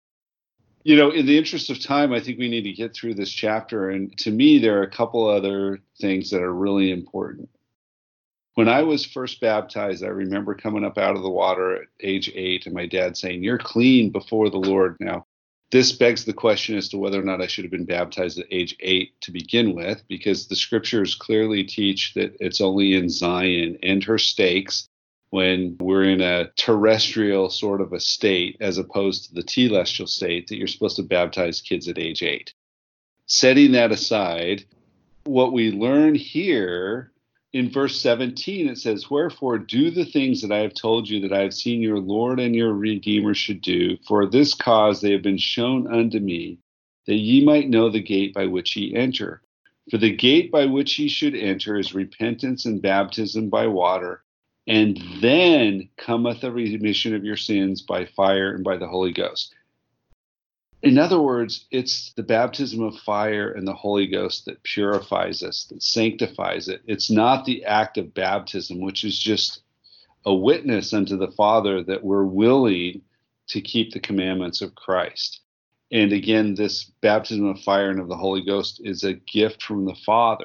In the interest of time, I think we need to get through this chapter. And to me, there are a couple other things that are really important. When I was first baptized, I remember coming up out of the water at age 8 and my dad saying, "You're clean before the Lord." Now, this begs the question as to whether or not I should have been baptized at age 8 to begin with, because the scriptures clearly teach that it's only in Zion and her stakes, when we're in a terrestrial sort of a state as opposed to the telestial state, that you're supposed to baptize kids at age 8. Setting that aside, what we learn here in verse 17, it says, "Wherefore do the things that I have told you that I have seen your Lord and your Redeemer should do. For this cause they have been shown unto me, that ye might know the gate by which ye enter. For the gate by which ye should enter is repentance and baptism by water. And then cometh the remission of your sins by fire and by the Holy Ghost." In other words, it's the baptism of fire and the Holy Ghost that purifies us, that sanctifies it. It's not the act of baptism, which is just a witness unto the Father that we're willing to keep the commandments of Christ. And again, this baptism of fire and of the Holy Ghost is a gift from the Father.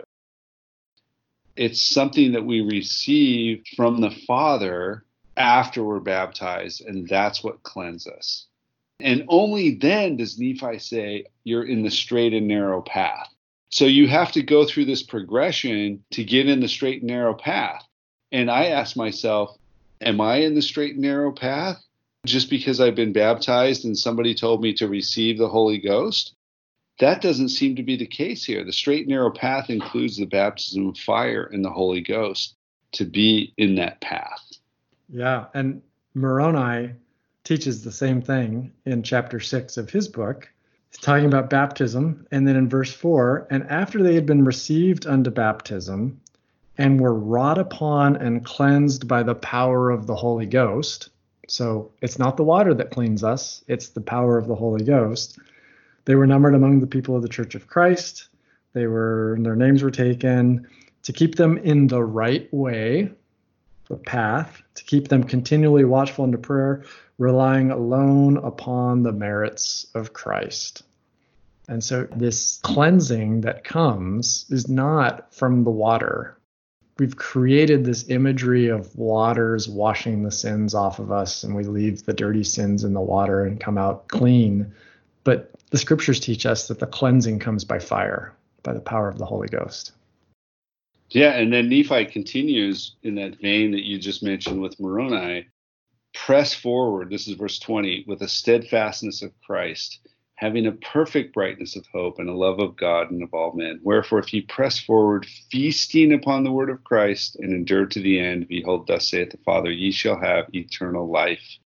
It's something that we receive from the Father after we're baptized, and that's what cleanses us. And only then does Nephi say, you're in the straight and narrow path. So you have to go through this progression to get in the straight and narrow path. And I ask myself, am I in the straight and narrow path just because I've been baptized and somebody told me to receive the Holy Ghost? That doesn't seem to be the case here. The straight and narrow path includes the baptism of fire and the Holy Ghost to be in that path. Yeah, and Moroni teaches the same thing in chapter 6 of his book. He's talking about baptism, and then in verse 4, and after they had been received unto baptism and were wrought upon and cleansed by the power of the Holy Ghost. So it's not the water that cleans us, it's the power of the Holy Ghost. They were numbered among the people of the Church of Christ. Their names were taken to keep them in the right way, the path, to keep them continually watchful unto prayer, relying alone upon the merits of Christ. And so this cleansing that comes is not from the water. We've created this imagery of waters washing the sins off of us, and we leave the dirty sins in the water and come out clean. But the scriptures teach us that the cleansing comes by fire, by the power of the Holy Ghost. Yeah, and then Nephi continues in that vein that you just mentioned with Moroni. Press forward, this is verse 20, with a steadfastness of Christ, having a perfect brightness of hope and a love of God and of all men. Wherefore, if ye press forward, feasting upon the word of Christ, and endure to the end, behold, thus saith the Father, ye shall have eternal life.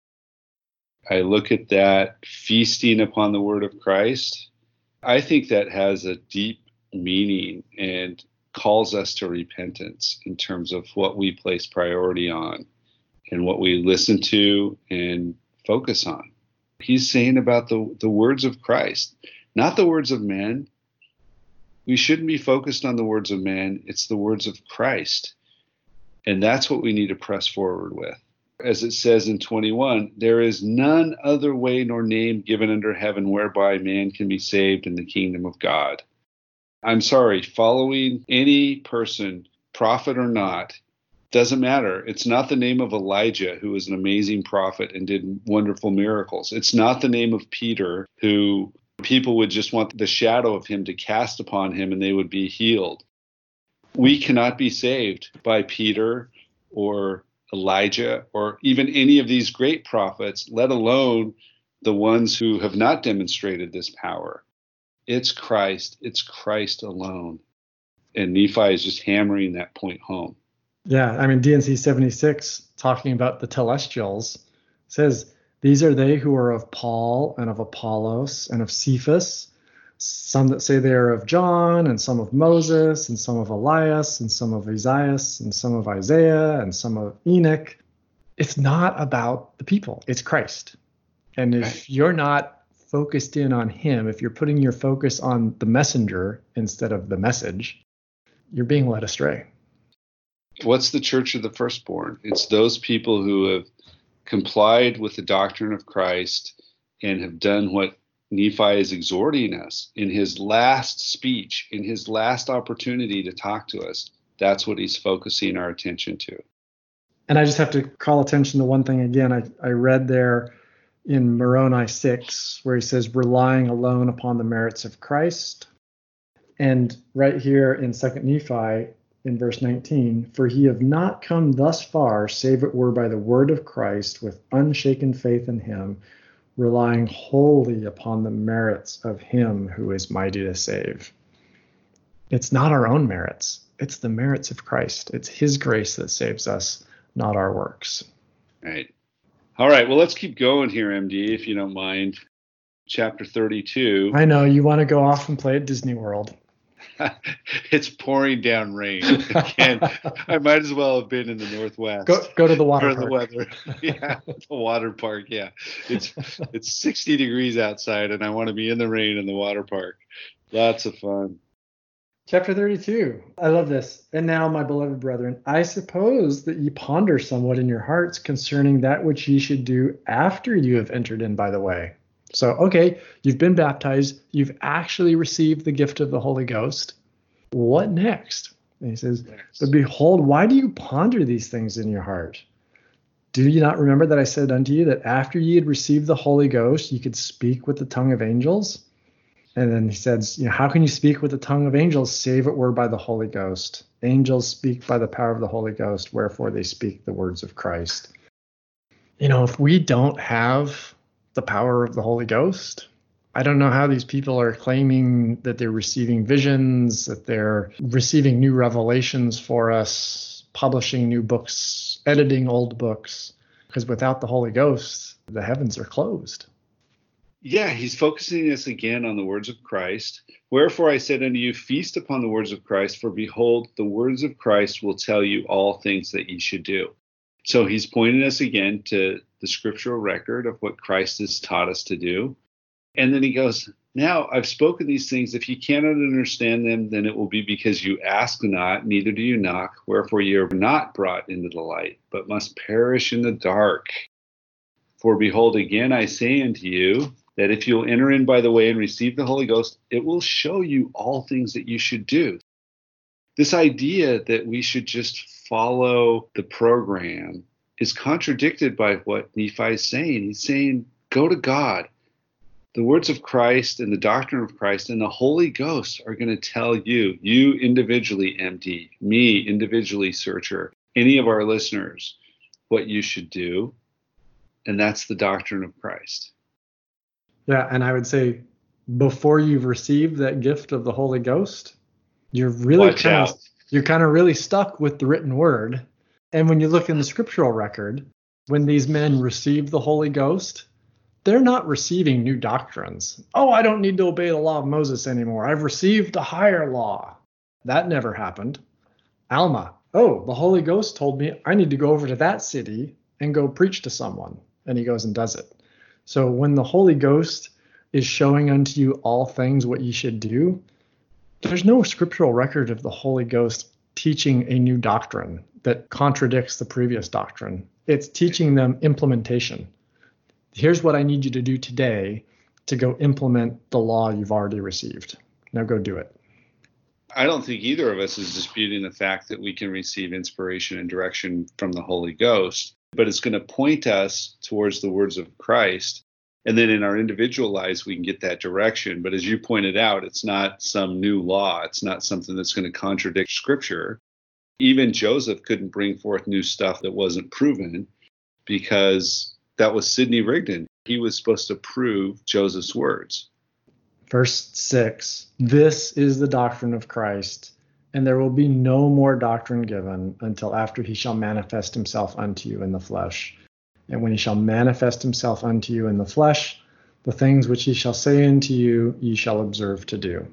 I look at that feasting upon the word of Christ. I think that has a deep meaning and calls us to repentance in terms of what we place priority on and what we listen to and focus on. He's saying about the words of Christ, not the words of men. We shouldn't be focused on the words of men. It's the words of Christ. And that's what we need to press forward with. As it says in 21, there is none other way nor name given under heaven whereby man can be saved in the kingdom of God. I'm sorry, following any person, prophet or not, doesn't matter. It's not the name of Elijah, who was an amazing prophet and did wonderful miracles. It's not the name of Peter, who people would just want the shadow of him to cast upon him and they would be healed. We cannot be saved by Peter or Elijah or even any of these great prophets, let alone the ones who have not demonstrated this power. It's Christ alone. And Nephi is just hammering that point home. Yeah, I mean, D&C 76, talking about the telestials, says, these are they who are of Paul and of Apollos and of Cephas, some that say they are of John, and some of Moses, and some of Elias, and some of Isaias, and some of Isaiah, and some of Enoch. It's not about the people, it's Christ. And if you're not focused in on him, if you're putting your focus on the messenger instead of the message, you're being led astray. What's the church of the firstborn? It's those people who have complied with the doctrine of Christ and have done what Nephi is exhorting us in his last speech, in his last opportunity to talk to us. That's what he's focusing our attention to. And I just have to call attention to one thing again. I read there in Moroni 6, where he says, relying alone upon the merits of Christ. And right here in 2 Nephi, in verse 19, for he have not come thus far, save it were by the word of Christ, with unshaken faith in him, relying wholly upon the merits of him who is mighty to save. It's not our own merits. It's the merits of Christ. It's his grace that saves us, not our works. Right. All right. Well, let's keep going here, MD, if you don't mind. Chapter 32. I know you want to go off and play at Disney World. It's pouring down rain. I might as well have been in the Northwest. Go to the water park. The weather. Yeah, the water park. Yeah, it's 60 degrees outside, and I want to be in the rain in the water park. Lots of fun. Chapter 32. I love this. And now, my beloved brethren, I suppose that ye ponder somewhat in your hearts concerning that which ye should do after you have entered in by the way. So, okay, you've been baptized. You've actually received the gift of the Holy Ghost. What next? And he says, but behold, why do you ponder these things in your heart? Do you not remember that I said unto you that after ye had received the Holy Ghost, you could speak with the tongue of angels? And then he says, how can you speak with the tongue of angels, save it were by the Holy Ghost? Angels speak by the power of the Holy Ghost, wherefore they speak the words of Christ. If we don't have the power of the Holy Ghost, I don't know how these people are claiming that they're receiving visions, that they're receiving new revelations for us, publishing new books, editing old books, because without the Holy Ghost, the heavens are closed. Yeah, he's focusing us again on the words of Christ. Wherefore I said unto you, feast upon the words of Christ, for behold, the words of Christ will tell you all things that ye should do. So he's pointing us again to the scriptural record of what Christ has taught us to do. And then he goes, now I've spoken these things. If you cannot understand them, then it will be because you ask not, neither do you knock. Wherefore ye are not brought into the light, but must perish in the dark. For behold, again I say unto you, that if you'll enter in by the way and receive the Holy Ghost, it will show you all things that you should do. This idea that we should just follow the program is contradicted by what Nephi is saying. He's saying, go to God. The words of Christ and the doctrine of Christ and the Holy Ghost are going to tell you, you individually, MD, me individually, searcher, any of our listeners, what you should do. And that's the doctrine of Christ. Yeah, and I would say before you've received that gift of the Holy Ghost, you're really kind of really stuck with the written word. And when you look in the scriptural record, when these men received the Holy Ghost, they're not receiving new doctrines. Oh, I don't need to obey the law of Moses anymore. I've received a higher law. That never happened. Alma, oh, the Holy Ghost told me I need to go over to that city and go preach to someone. And he goes and does it. So when the Holy Ghost is showing unto you all things what ye should do, there's no scriptural record of the Holy Ghost teaching a new doctrine that contradicts the previous doctrine. It's teaching them implementation. Here's what I need you to do today to go implement the law you've already received. Now go do it. I don't think either of us is disputing the fact that we can receive inspiration and direction from the Holy Ghost, but it's going to point us towards the words of Christ. And then in our individual lives, we can get that direction. But as you pointed out, it's not some new law. It's not something that's going to contradict Scripture. Even Joseph couldn't bring forth new stuff that wasn't proven because that was Sidney Rigdon. He was supposed to prove Joseph's words. Verse 6, this is the doctrine of Christ, and there will be no more doctrine given until after he shall manifest himself unto you in the flesh. And when he shall manifest himself unto you in the flesh, the things which he shall say unto you, ye shall observe to do.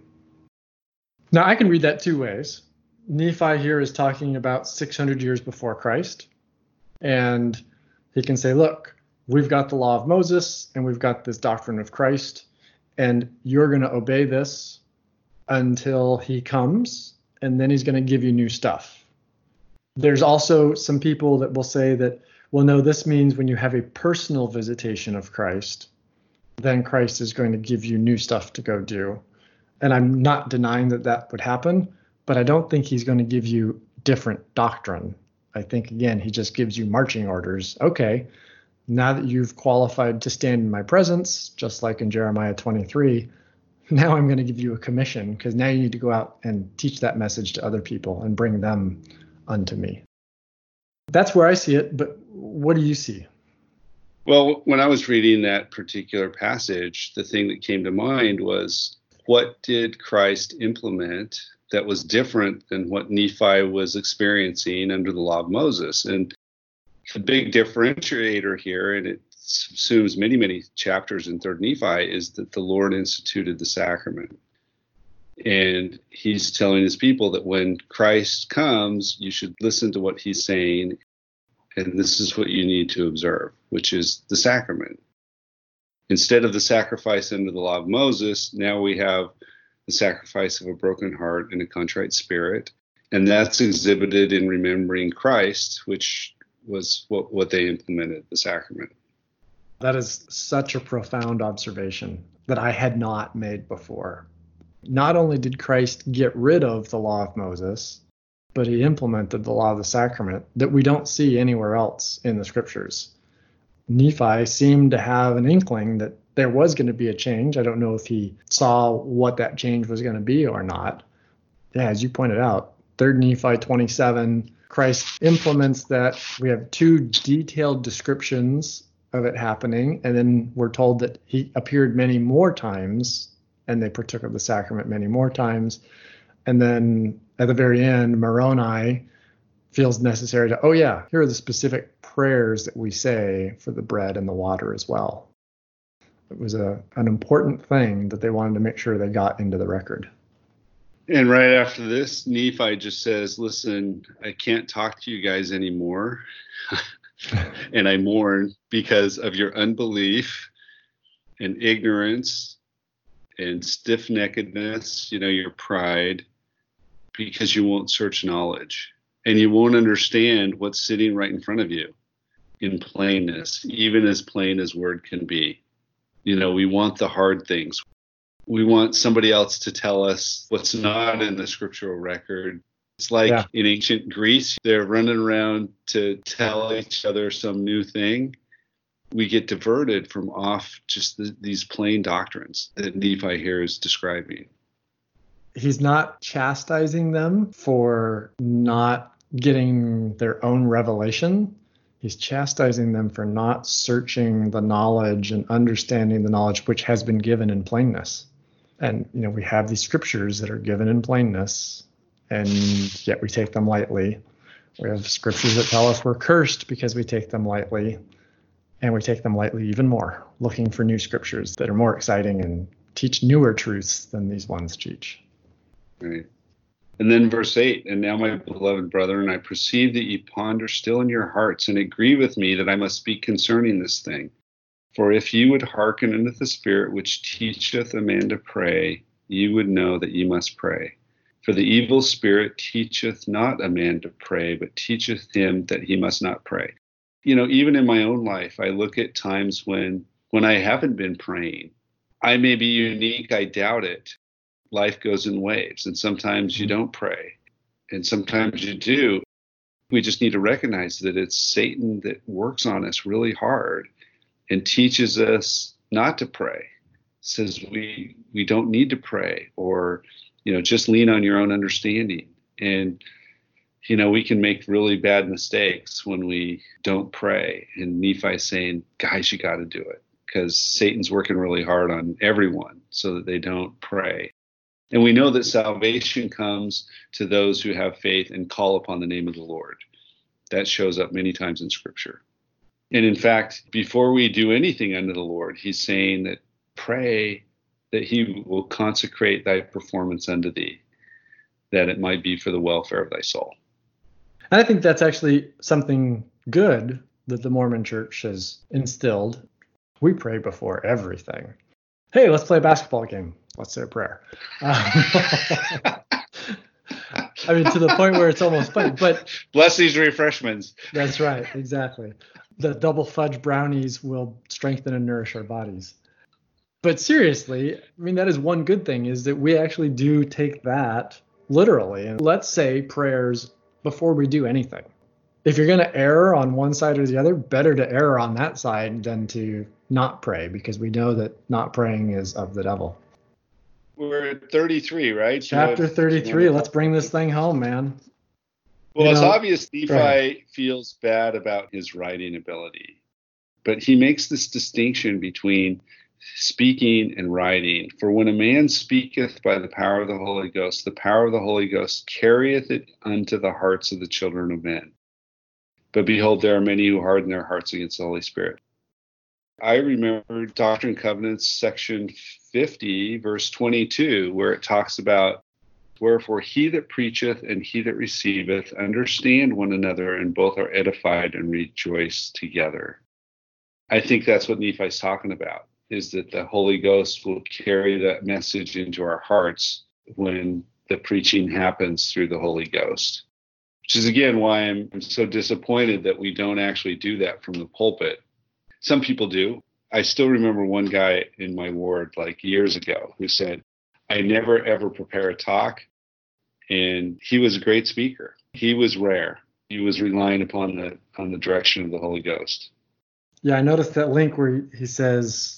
Now, I can read that two ways. Nephi here is talking about 600 years before Christ, and he can say, look, we've got the law of Moses, and we've got this doctrine of Christ, and you're going to obey this until he comes, and then he's going to give you new stuff. There's also some people that will say that, well, no, this means when you have a personal visitation of Christ, then Christ is going to give you new stuff to go do. And I'm not denying that that would happen, but I don't think he's going to give you different doctrine. I think, again, he just gives you marching orders. Okay, now that you've qualified to stand in my presence, just like in Jeremiah 23, now I'm going to give you a commission, because now you need to go out and teach that message to other people and bring them unto me. That's where I see it, but what do you see? Well, when I was reading that particular passage, the thing that came to mind was, what did Christ implement that was different than what Nephi was experiencing under the law of Moses? And the big differentiator here, and it assumes many, many chapters in 3rd Nephi, is that the Lord instituted the sacrament. And he's telling his people that when Christ comes, you should listen to what he's saying, and this is what you need to observe, which is the sacrament. Instead of the sacrifice under the law of Moses, now we have the sacrifice of a broken heart and a contrite spirit, and that's exhibited in remembering Christ, which was what they implemented, the sacrament. That is such a profound observation that I had not made before. Not only did Christ get rid of the law of Moses, but he implemented the law of the sacrament that we don't see anywhere else in the scriptures. Nephi seemed to have an inkling that there was going to be a change. I don't know if he saw what that change was going to be or not. Yeah, as you pointed out, 3 Nephi 27, Christ implements that. We have 2 detailed descriptions of it happening, and then we're told that he appeared many more times, and they partook of the sacrament many more times. And then at the very end, Moroni feels necessary to, oh yeah, here are the specific prayers that we say for the bread and the water as well. It was an important thing that they wanted to make sure they got into the record. And right after this, Nephi just says, listen, I can't talk to you guys anymore. And I mourn because of your unbelief and ignorance and stiff-neckedness, your pride, because you won't search knowledge. And you won't understand what's sitting right in front of you in plainness, even as plain as word can be. We want the hard things. We want somebody else to tell us what's not in the scriptural record. It's like in ancient Greece, they're running around to tell each other some new thing. We get diverted from off just these plain doctrines that Nephi here is describing. He's not chastising them for not getting their own revelation. He's chastising them for not searching the knowledge and understanding the knowledge which has been given in plainness. And, we have these scriptures that are given in plainness, and yet we take them lightly. We have scriptures that tell us we're cursed because we take them lightly, and we take them lightly even more, looking for new scriptures that are more exciting and teach newer truths than these ones teach. Right. And then verse 8, and now, my beloved brethren, I perceive that ye ponder still in your hearts, and agree with me that I must speak concerning this thing. For if ye would hearken unto the Spirit which teacheth a man to pray, ye would know that ye must pray. For the evil spirit teacheth not a man to pray, but teacheth him that he must not pray. Even in my own life, I look at times when I haven't been praying. I may be unique, I doubt it. Life goes in waves, and sometimes you don't pray, and sometimes you do. We just need to recognize that it's Satan that works on us really hard and teaches us not to pray, says we don't need to pray, or, just lean on your own understanding. And, we can make really bad mistakes when we don't pray. And Nephi's saying, guys, you got to do it, because Satan's working really hard on everyone so that they don't pray. And we know that salvation comes to those who have faith and call upon the name of the Lord. That shows up many times in Scripture. And in fact, before we do anything unto the Lord, he's saying that pray that he will consecrate thy performance unto thee, that it might be for the welfare of thy soul. And I think that's actually something good that the Mormon Church has instilled. We pray before everything. Hey, let's play a basketball game. Let's say a prayer. To the point where it's almost funny. But bless these refreshments. That's right, exactly. The double fudge brownies will strengthen and nourish our bodies. But seriously, that is one good thing, is that we actually do take that literally. And let's say prayers before we do anything. If you're going to err on one side or the other, better to err on that side than to not pray, because we know that not praying is of the devil. We're at 33, right? Chapter 33. Let's bring this thing home, man. Well, it's obvious Nephi feels bad about his writing ability, but he makes this distinction between speaking and writing. For when a man speaketh by the power of the Holy Ghost, the power of the Holy Ghost carrieth it unto the hearts of the children of men. But behold, there are many who harden their hearts against the Holy Spirit. I remember Doctrine and Covenants, section 50, verse 22, where it talks about, wherefore he that preacheth and he that receiveth understand one another, and both are edified and rejoice together. I think that's what Nephi's talking about, is that the Holy Ghost will carry that message into our hearts when the preaching happens through the Holy Ghost. Which is, again, why I'm so disappointed that we don't actually do that from the pulpit. Some people do. I still remember one guy in my ward years ago who said, I never, ever prepare a talk. And he was a great speaker. He was rare. He was relying upon the direction of the Holy Ghost. Yeah, I noticed that link where he says,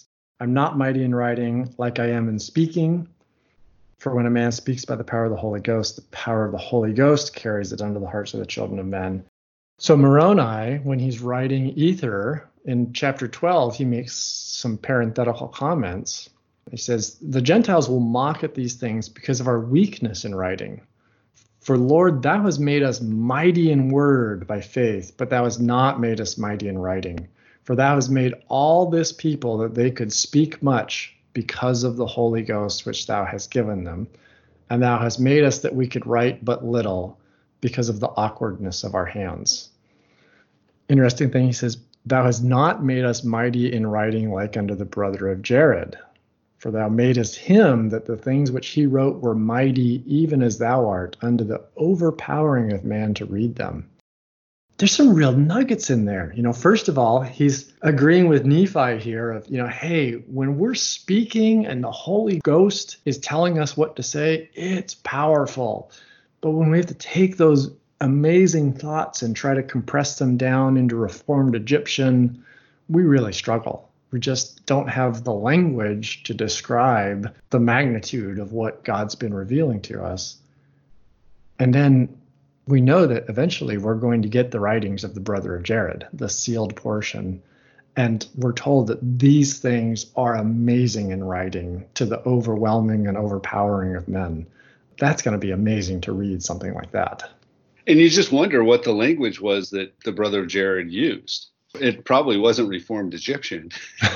I'm not mighty in writing like I am in speaking. For when a man speaks by the power of the Holy Ghost, the power of the Holy Ghost carries it unto the hearts of the children of men. So Moroni, when he's writing Ether in chapter 12, he makes some parenthetical comments. He says, the Gentiles will mock at these things because of our weakness in writing. For Lord, thou hast made us mighty in word by faith, but thou hast not made us mighty in writing. For thou hast made all this people that they could speak much because of the Holy Ghost which thou hast given them. And thou hast made us that we could write but little because of the awkwardness of our hands. Interesting thing, he says, thou hast not made us mighty in writing like unto the brother of Jared. For thou madest him that the things which he wrote were mighty, even as thou art, unto the overpowering of man to read them. There's some real nuggets in there. First of all, he's agreeing with Nephi here of, hey, when we're speaking and the Holy Ghost is telling us what to say, it's powerful. But when we have to take those amazing thoughts and try to compress them down into Reformed Egyptian, we really struggle. We just don't have the language to describe the magnitude of what God's been revealing to us. And then we know that eventually we're going to get the writings of the brother of Jared, the sealed portion. And we're told that these things are amazing in writing to the overwhelming and overpowering of men. That's going to be amazing to read something like that. And you just wonder what the language was that the brother of Jared used. It probably wasn't Reformed Egyptian.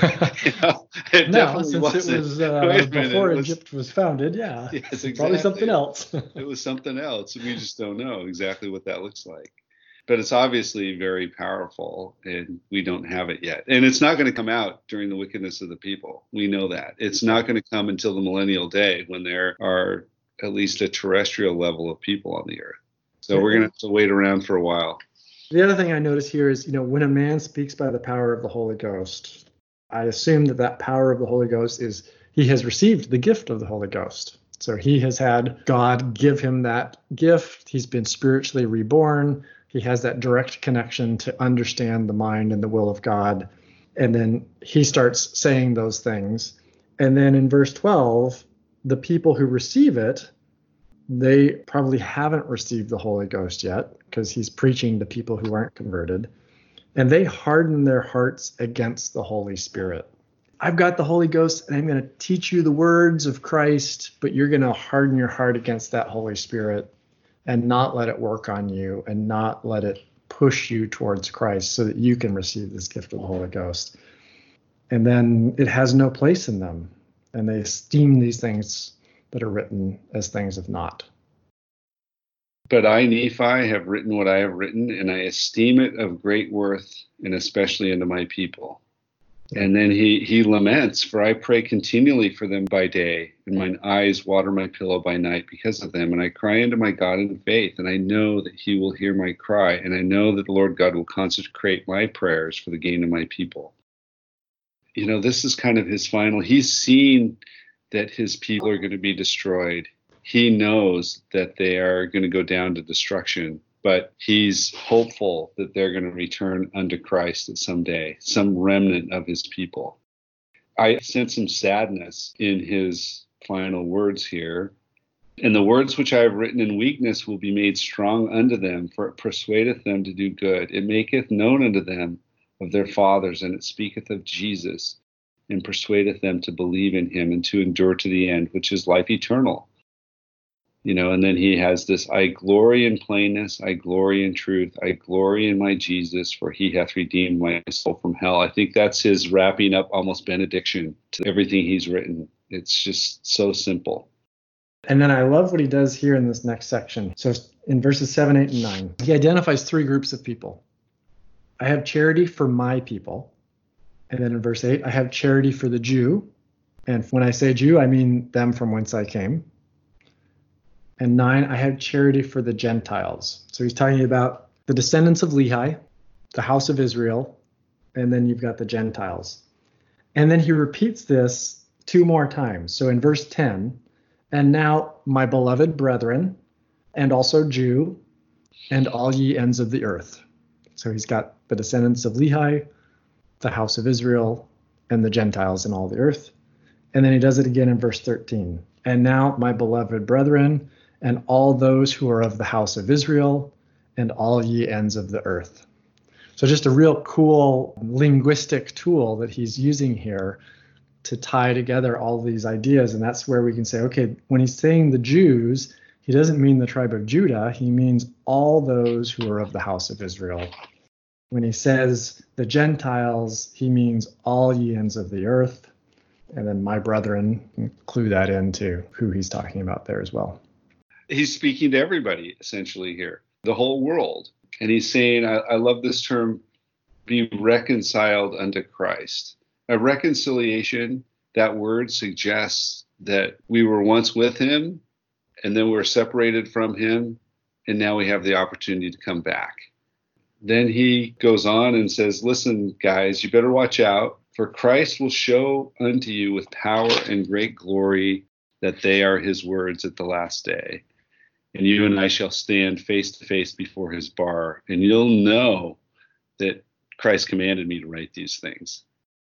It no, since wasn't. It was before Egypt was founded, yeah. Yes, exactly. Probably something else. It was something else. We just don't know exactly what that looks like. But it's obviously very powerful, and we don't have it yet. And it's not going to come out during the wickedness of the people. We know that. It's not going to come until the millennial day when there are at least a terrestrial level of people on the earth. So we're going to have to wait around for a while. The other thing I notice here is, when a man speaks by the power of the Holy Ghost, I assume that power of the Holy Ghost is he has received the gift of the Holy Ghost. So he has had God give him that gift. He's been spiritually reborn. He has that direct connection to understand the mind and the will of God. And then he starts saying those things. And then in verse 12, the people who receive it, they probably haven't received the Holy Ghost yet because he's preaching to people who aren't converted. And they harden their hearts against the Holy Spirit. I've got the Holy Ghost and I'm going to teach you the words of Christ, but you're going to harden your heart against that Holy Spirit and not let it work on you and not let it push you towards Christ so that you can receive this gift of the Holy Ghost. And then it has no place in them. And they esteem these things that are written as things of naught. But I, Nephi, have written what I have written, and I esteem it of great worth, and especially unto my people. And then he laments, for I pray continually for them by day, and mine eyes water my pillow by night because of them. And I cry unto my God in faith, and I know that he will hear my cry, and I know that the Lord God will consecrate my prayers for the gain of my people. This is kind of his final. He's seen that his people are going to be destroyed. He knows that they are going to go down to destruction, but he's hopeful that they're going to return unto Christ at some day, some remnant of his people. I sense some sadness in his final words here. And the words which I have written in weakness will be made strong unto them, for it persuadeth them to do good. It maketh known unto them of their fathers, and it speaketh of Jesus, and persuadeth them to believe in him and to endure to the end, which is life eternal. And then he has this, I glory in plainness, I glory in truth, I glory in my Jesus, for he hath redeemed my soul from hell. I think that's his wrapping up almost benediction to everything he's written. It's just so simple. And then I love what he does here in this next section. So in verses 7, 8, and 9, he identifies three groups of people. I have charity for my people. And then in verse 8, I have charity for the Jew. And when I say Jew, I mean them from whence I came. And 9, I have charity for the Gentiles. So he's talking about the descendants of Lehi, the house of Israel, and then you've got the Gentiles. And then he repeats this 2 more times. So in verse 10, and now my beloved brethren, and also Jew, and all ye ends of the earth. So he's got the descendants of Lehi, the house of Israel, and the Gentiles in all the earth. And then he does it again in verse 13. And now, my beloved brethren, and all those who are of the house of Israel, and all ye ends of the earth. So just a real cool linguistic tool that he's using here to tie together all these ideas. And that's where we can say, okay, when he's saying the Jews, he doesn't mean the tribe of Judah. He means all those who are of the house of Israel. When he says the Gentiles, he means all ye ends of the earth. And then my brethren, include that into who he's talking about there as well. He's speaking to everybody essentially here, the whole world. And he's saying, I love this term, be reconciled unto Christ. A reconciliation, that word suggests that we were once with him and then we're separated from him, and now we have the opportunity to come back. Then he goes on and says, listen, guys, you better watch out, for Christ will show unto you with power and great glory that they are his words at the last day. And you and I shall stand face to face before his bar, and you'll know that Christ commanded me to write these things.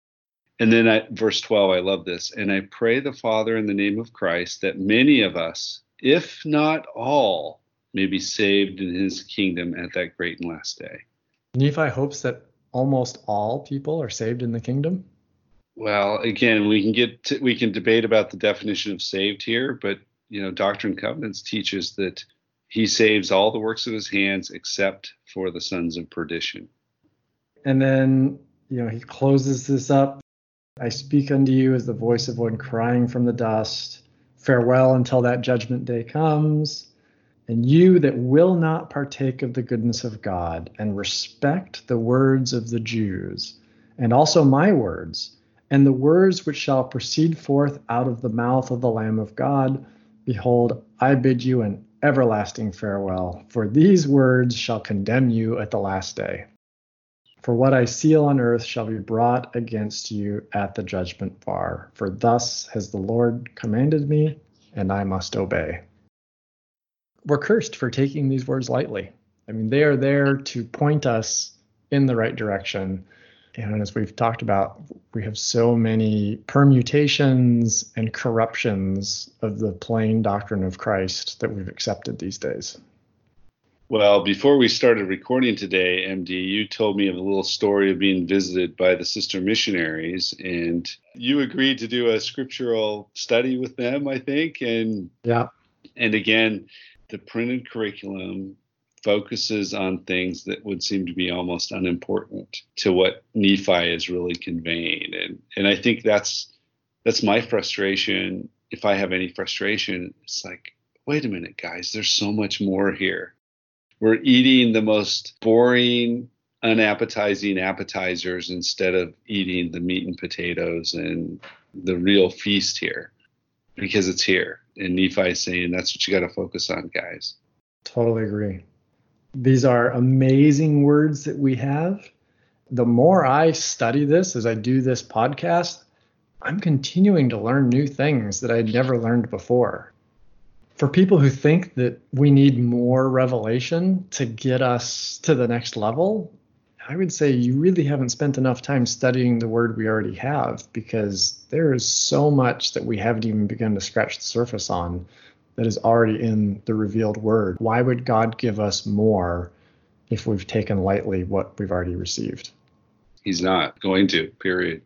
And then verse 12, I love this. And I pray the Father in the name of Christ that many of us, if not all, may be saved in his kingdom at that great and last day. Nephi hopes that almost all people are saved in the kingdom. Well, again, we can debate about the definition of saved here, but Doctrine and Covenants teaches that he saves all the works of his hands except for the sons of perdition. And then, he closes this up. I speak unto you as the voice of one crying from the dust. Farewell until that judgment day comes. And you that will not partake of the goodness of God and respect the words of the Jews, and also my words, and the words which shall proceed forth out of the mouth of the Lamb of God, behold, I bid you an everlasting farewell, for these words shall condemn you at the last day. For what I seal on earth shall be brought against you at the judgment bar. For thus has the Lord commanded me, and I must obey. We're cursed for taking these words lightly. I mean, they are there to point us in the right direction. And as we've talked about, we have so many permutations and corruptions of the plain doctrine of Christ that we've accepted these days. Well, before we started recording today, MD, you told me of a little story of being visited by the sister missionaries, and you agreed to do a scriptural study with them, I think. And again, the printed curriculum focuses on things that would seem to be almost unimportant to what Nephi is really conveying. And I think that's my frustration. If I have any frustration, it's like, wait a minute, guys, there's so much more here. We're eating the most boring, unappetizing appetizers instead of eating the meat and potatoes and the real feast here, because it's here. And Nephi is saying that's what you got to focus on, guys. Totally agree. These are amazing words that we have. The more I study this as I do this podcast, I'm continuing to learn new things that I'd never learned before. For people who think that we need more revelation to get us to the next level, I would say you really haven't spent enough time studying the word we already have, because there is so much that we haven't even begun to scratch the surface on that is already in the revealed word. Why would God give us more if we've taken lightly what we've already received? He's not going to, period.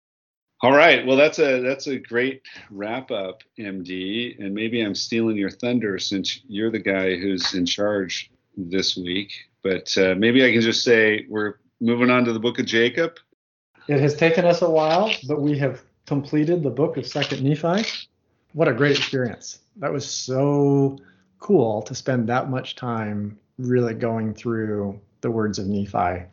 All right. Well, that's a great wrap up, MD. And maybe I'm stealing your thunder since you're the guy who's in charge this week. But maybe I can just say we're moving on to the book of Jacob. It has taken us a while, but we have completed the book of 2nd Nephi. What a great experience. That was so cool to spend that much time really going through the words of Nephi.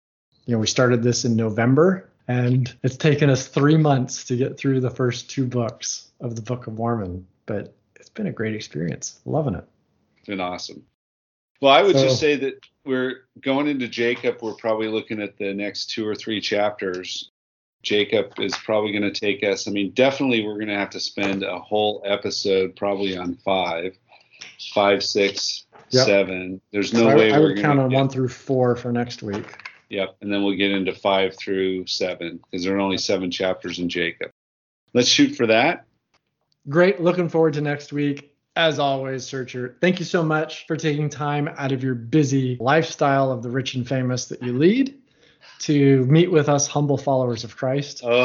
We started this in November, and it's taken us 3 months to get through the first 2 books of the Book of Mormon. But it's been a great experience. Loving it. It's been awesome. Well, I would just say that we're going into Jacob. We're probably looking at the next 2 or 3 chapters. Jacob is probably going to take us. Definitely we're going to have to spend a whole episode probably on 5, 6, 7. There's no way I we're would count on 1 through 4 for next week. Yep. And then we'll get into 5 through 7 because there are only 7 chapters in Jacob. Let's shoot for that. Great. Looking forward to next week. As always, Searcher, thank you so much for taking time out of your busy lifestyle of the rich and famous that you lead to meet with us humble followers of Christ. Oh,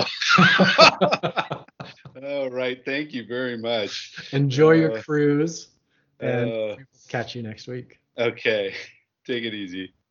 oh right. Thank you very much. Enjoy your cruise, and catch you next week. Okay. Take it easy.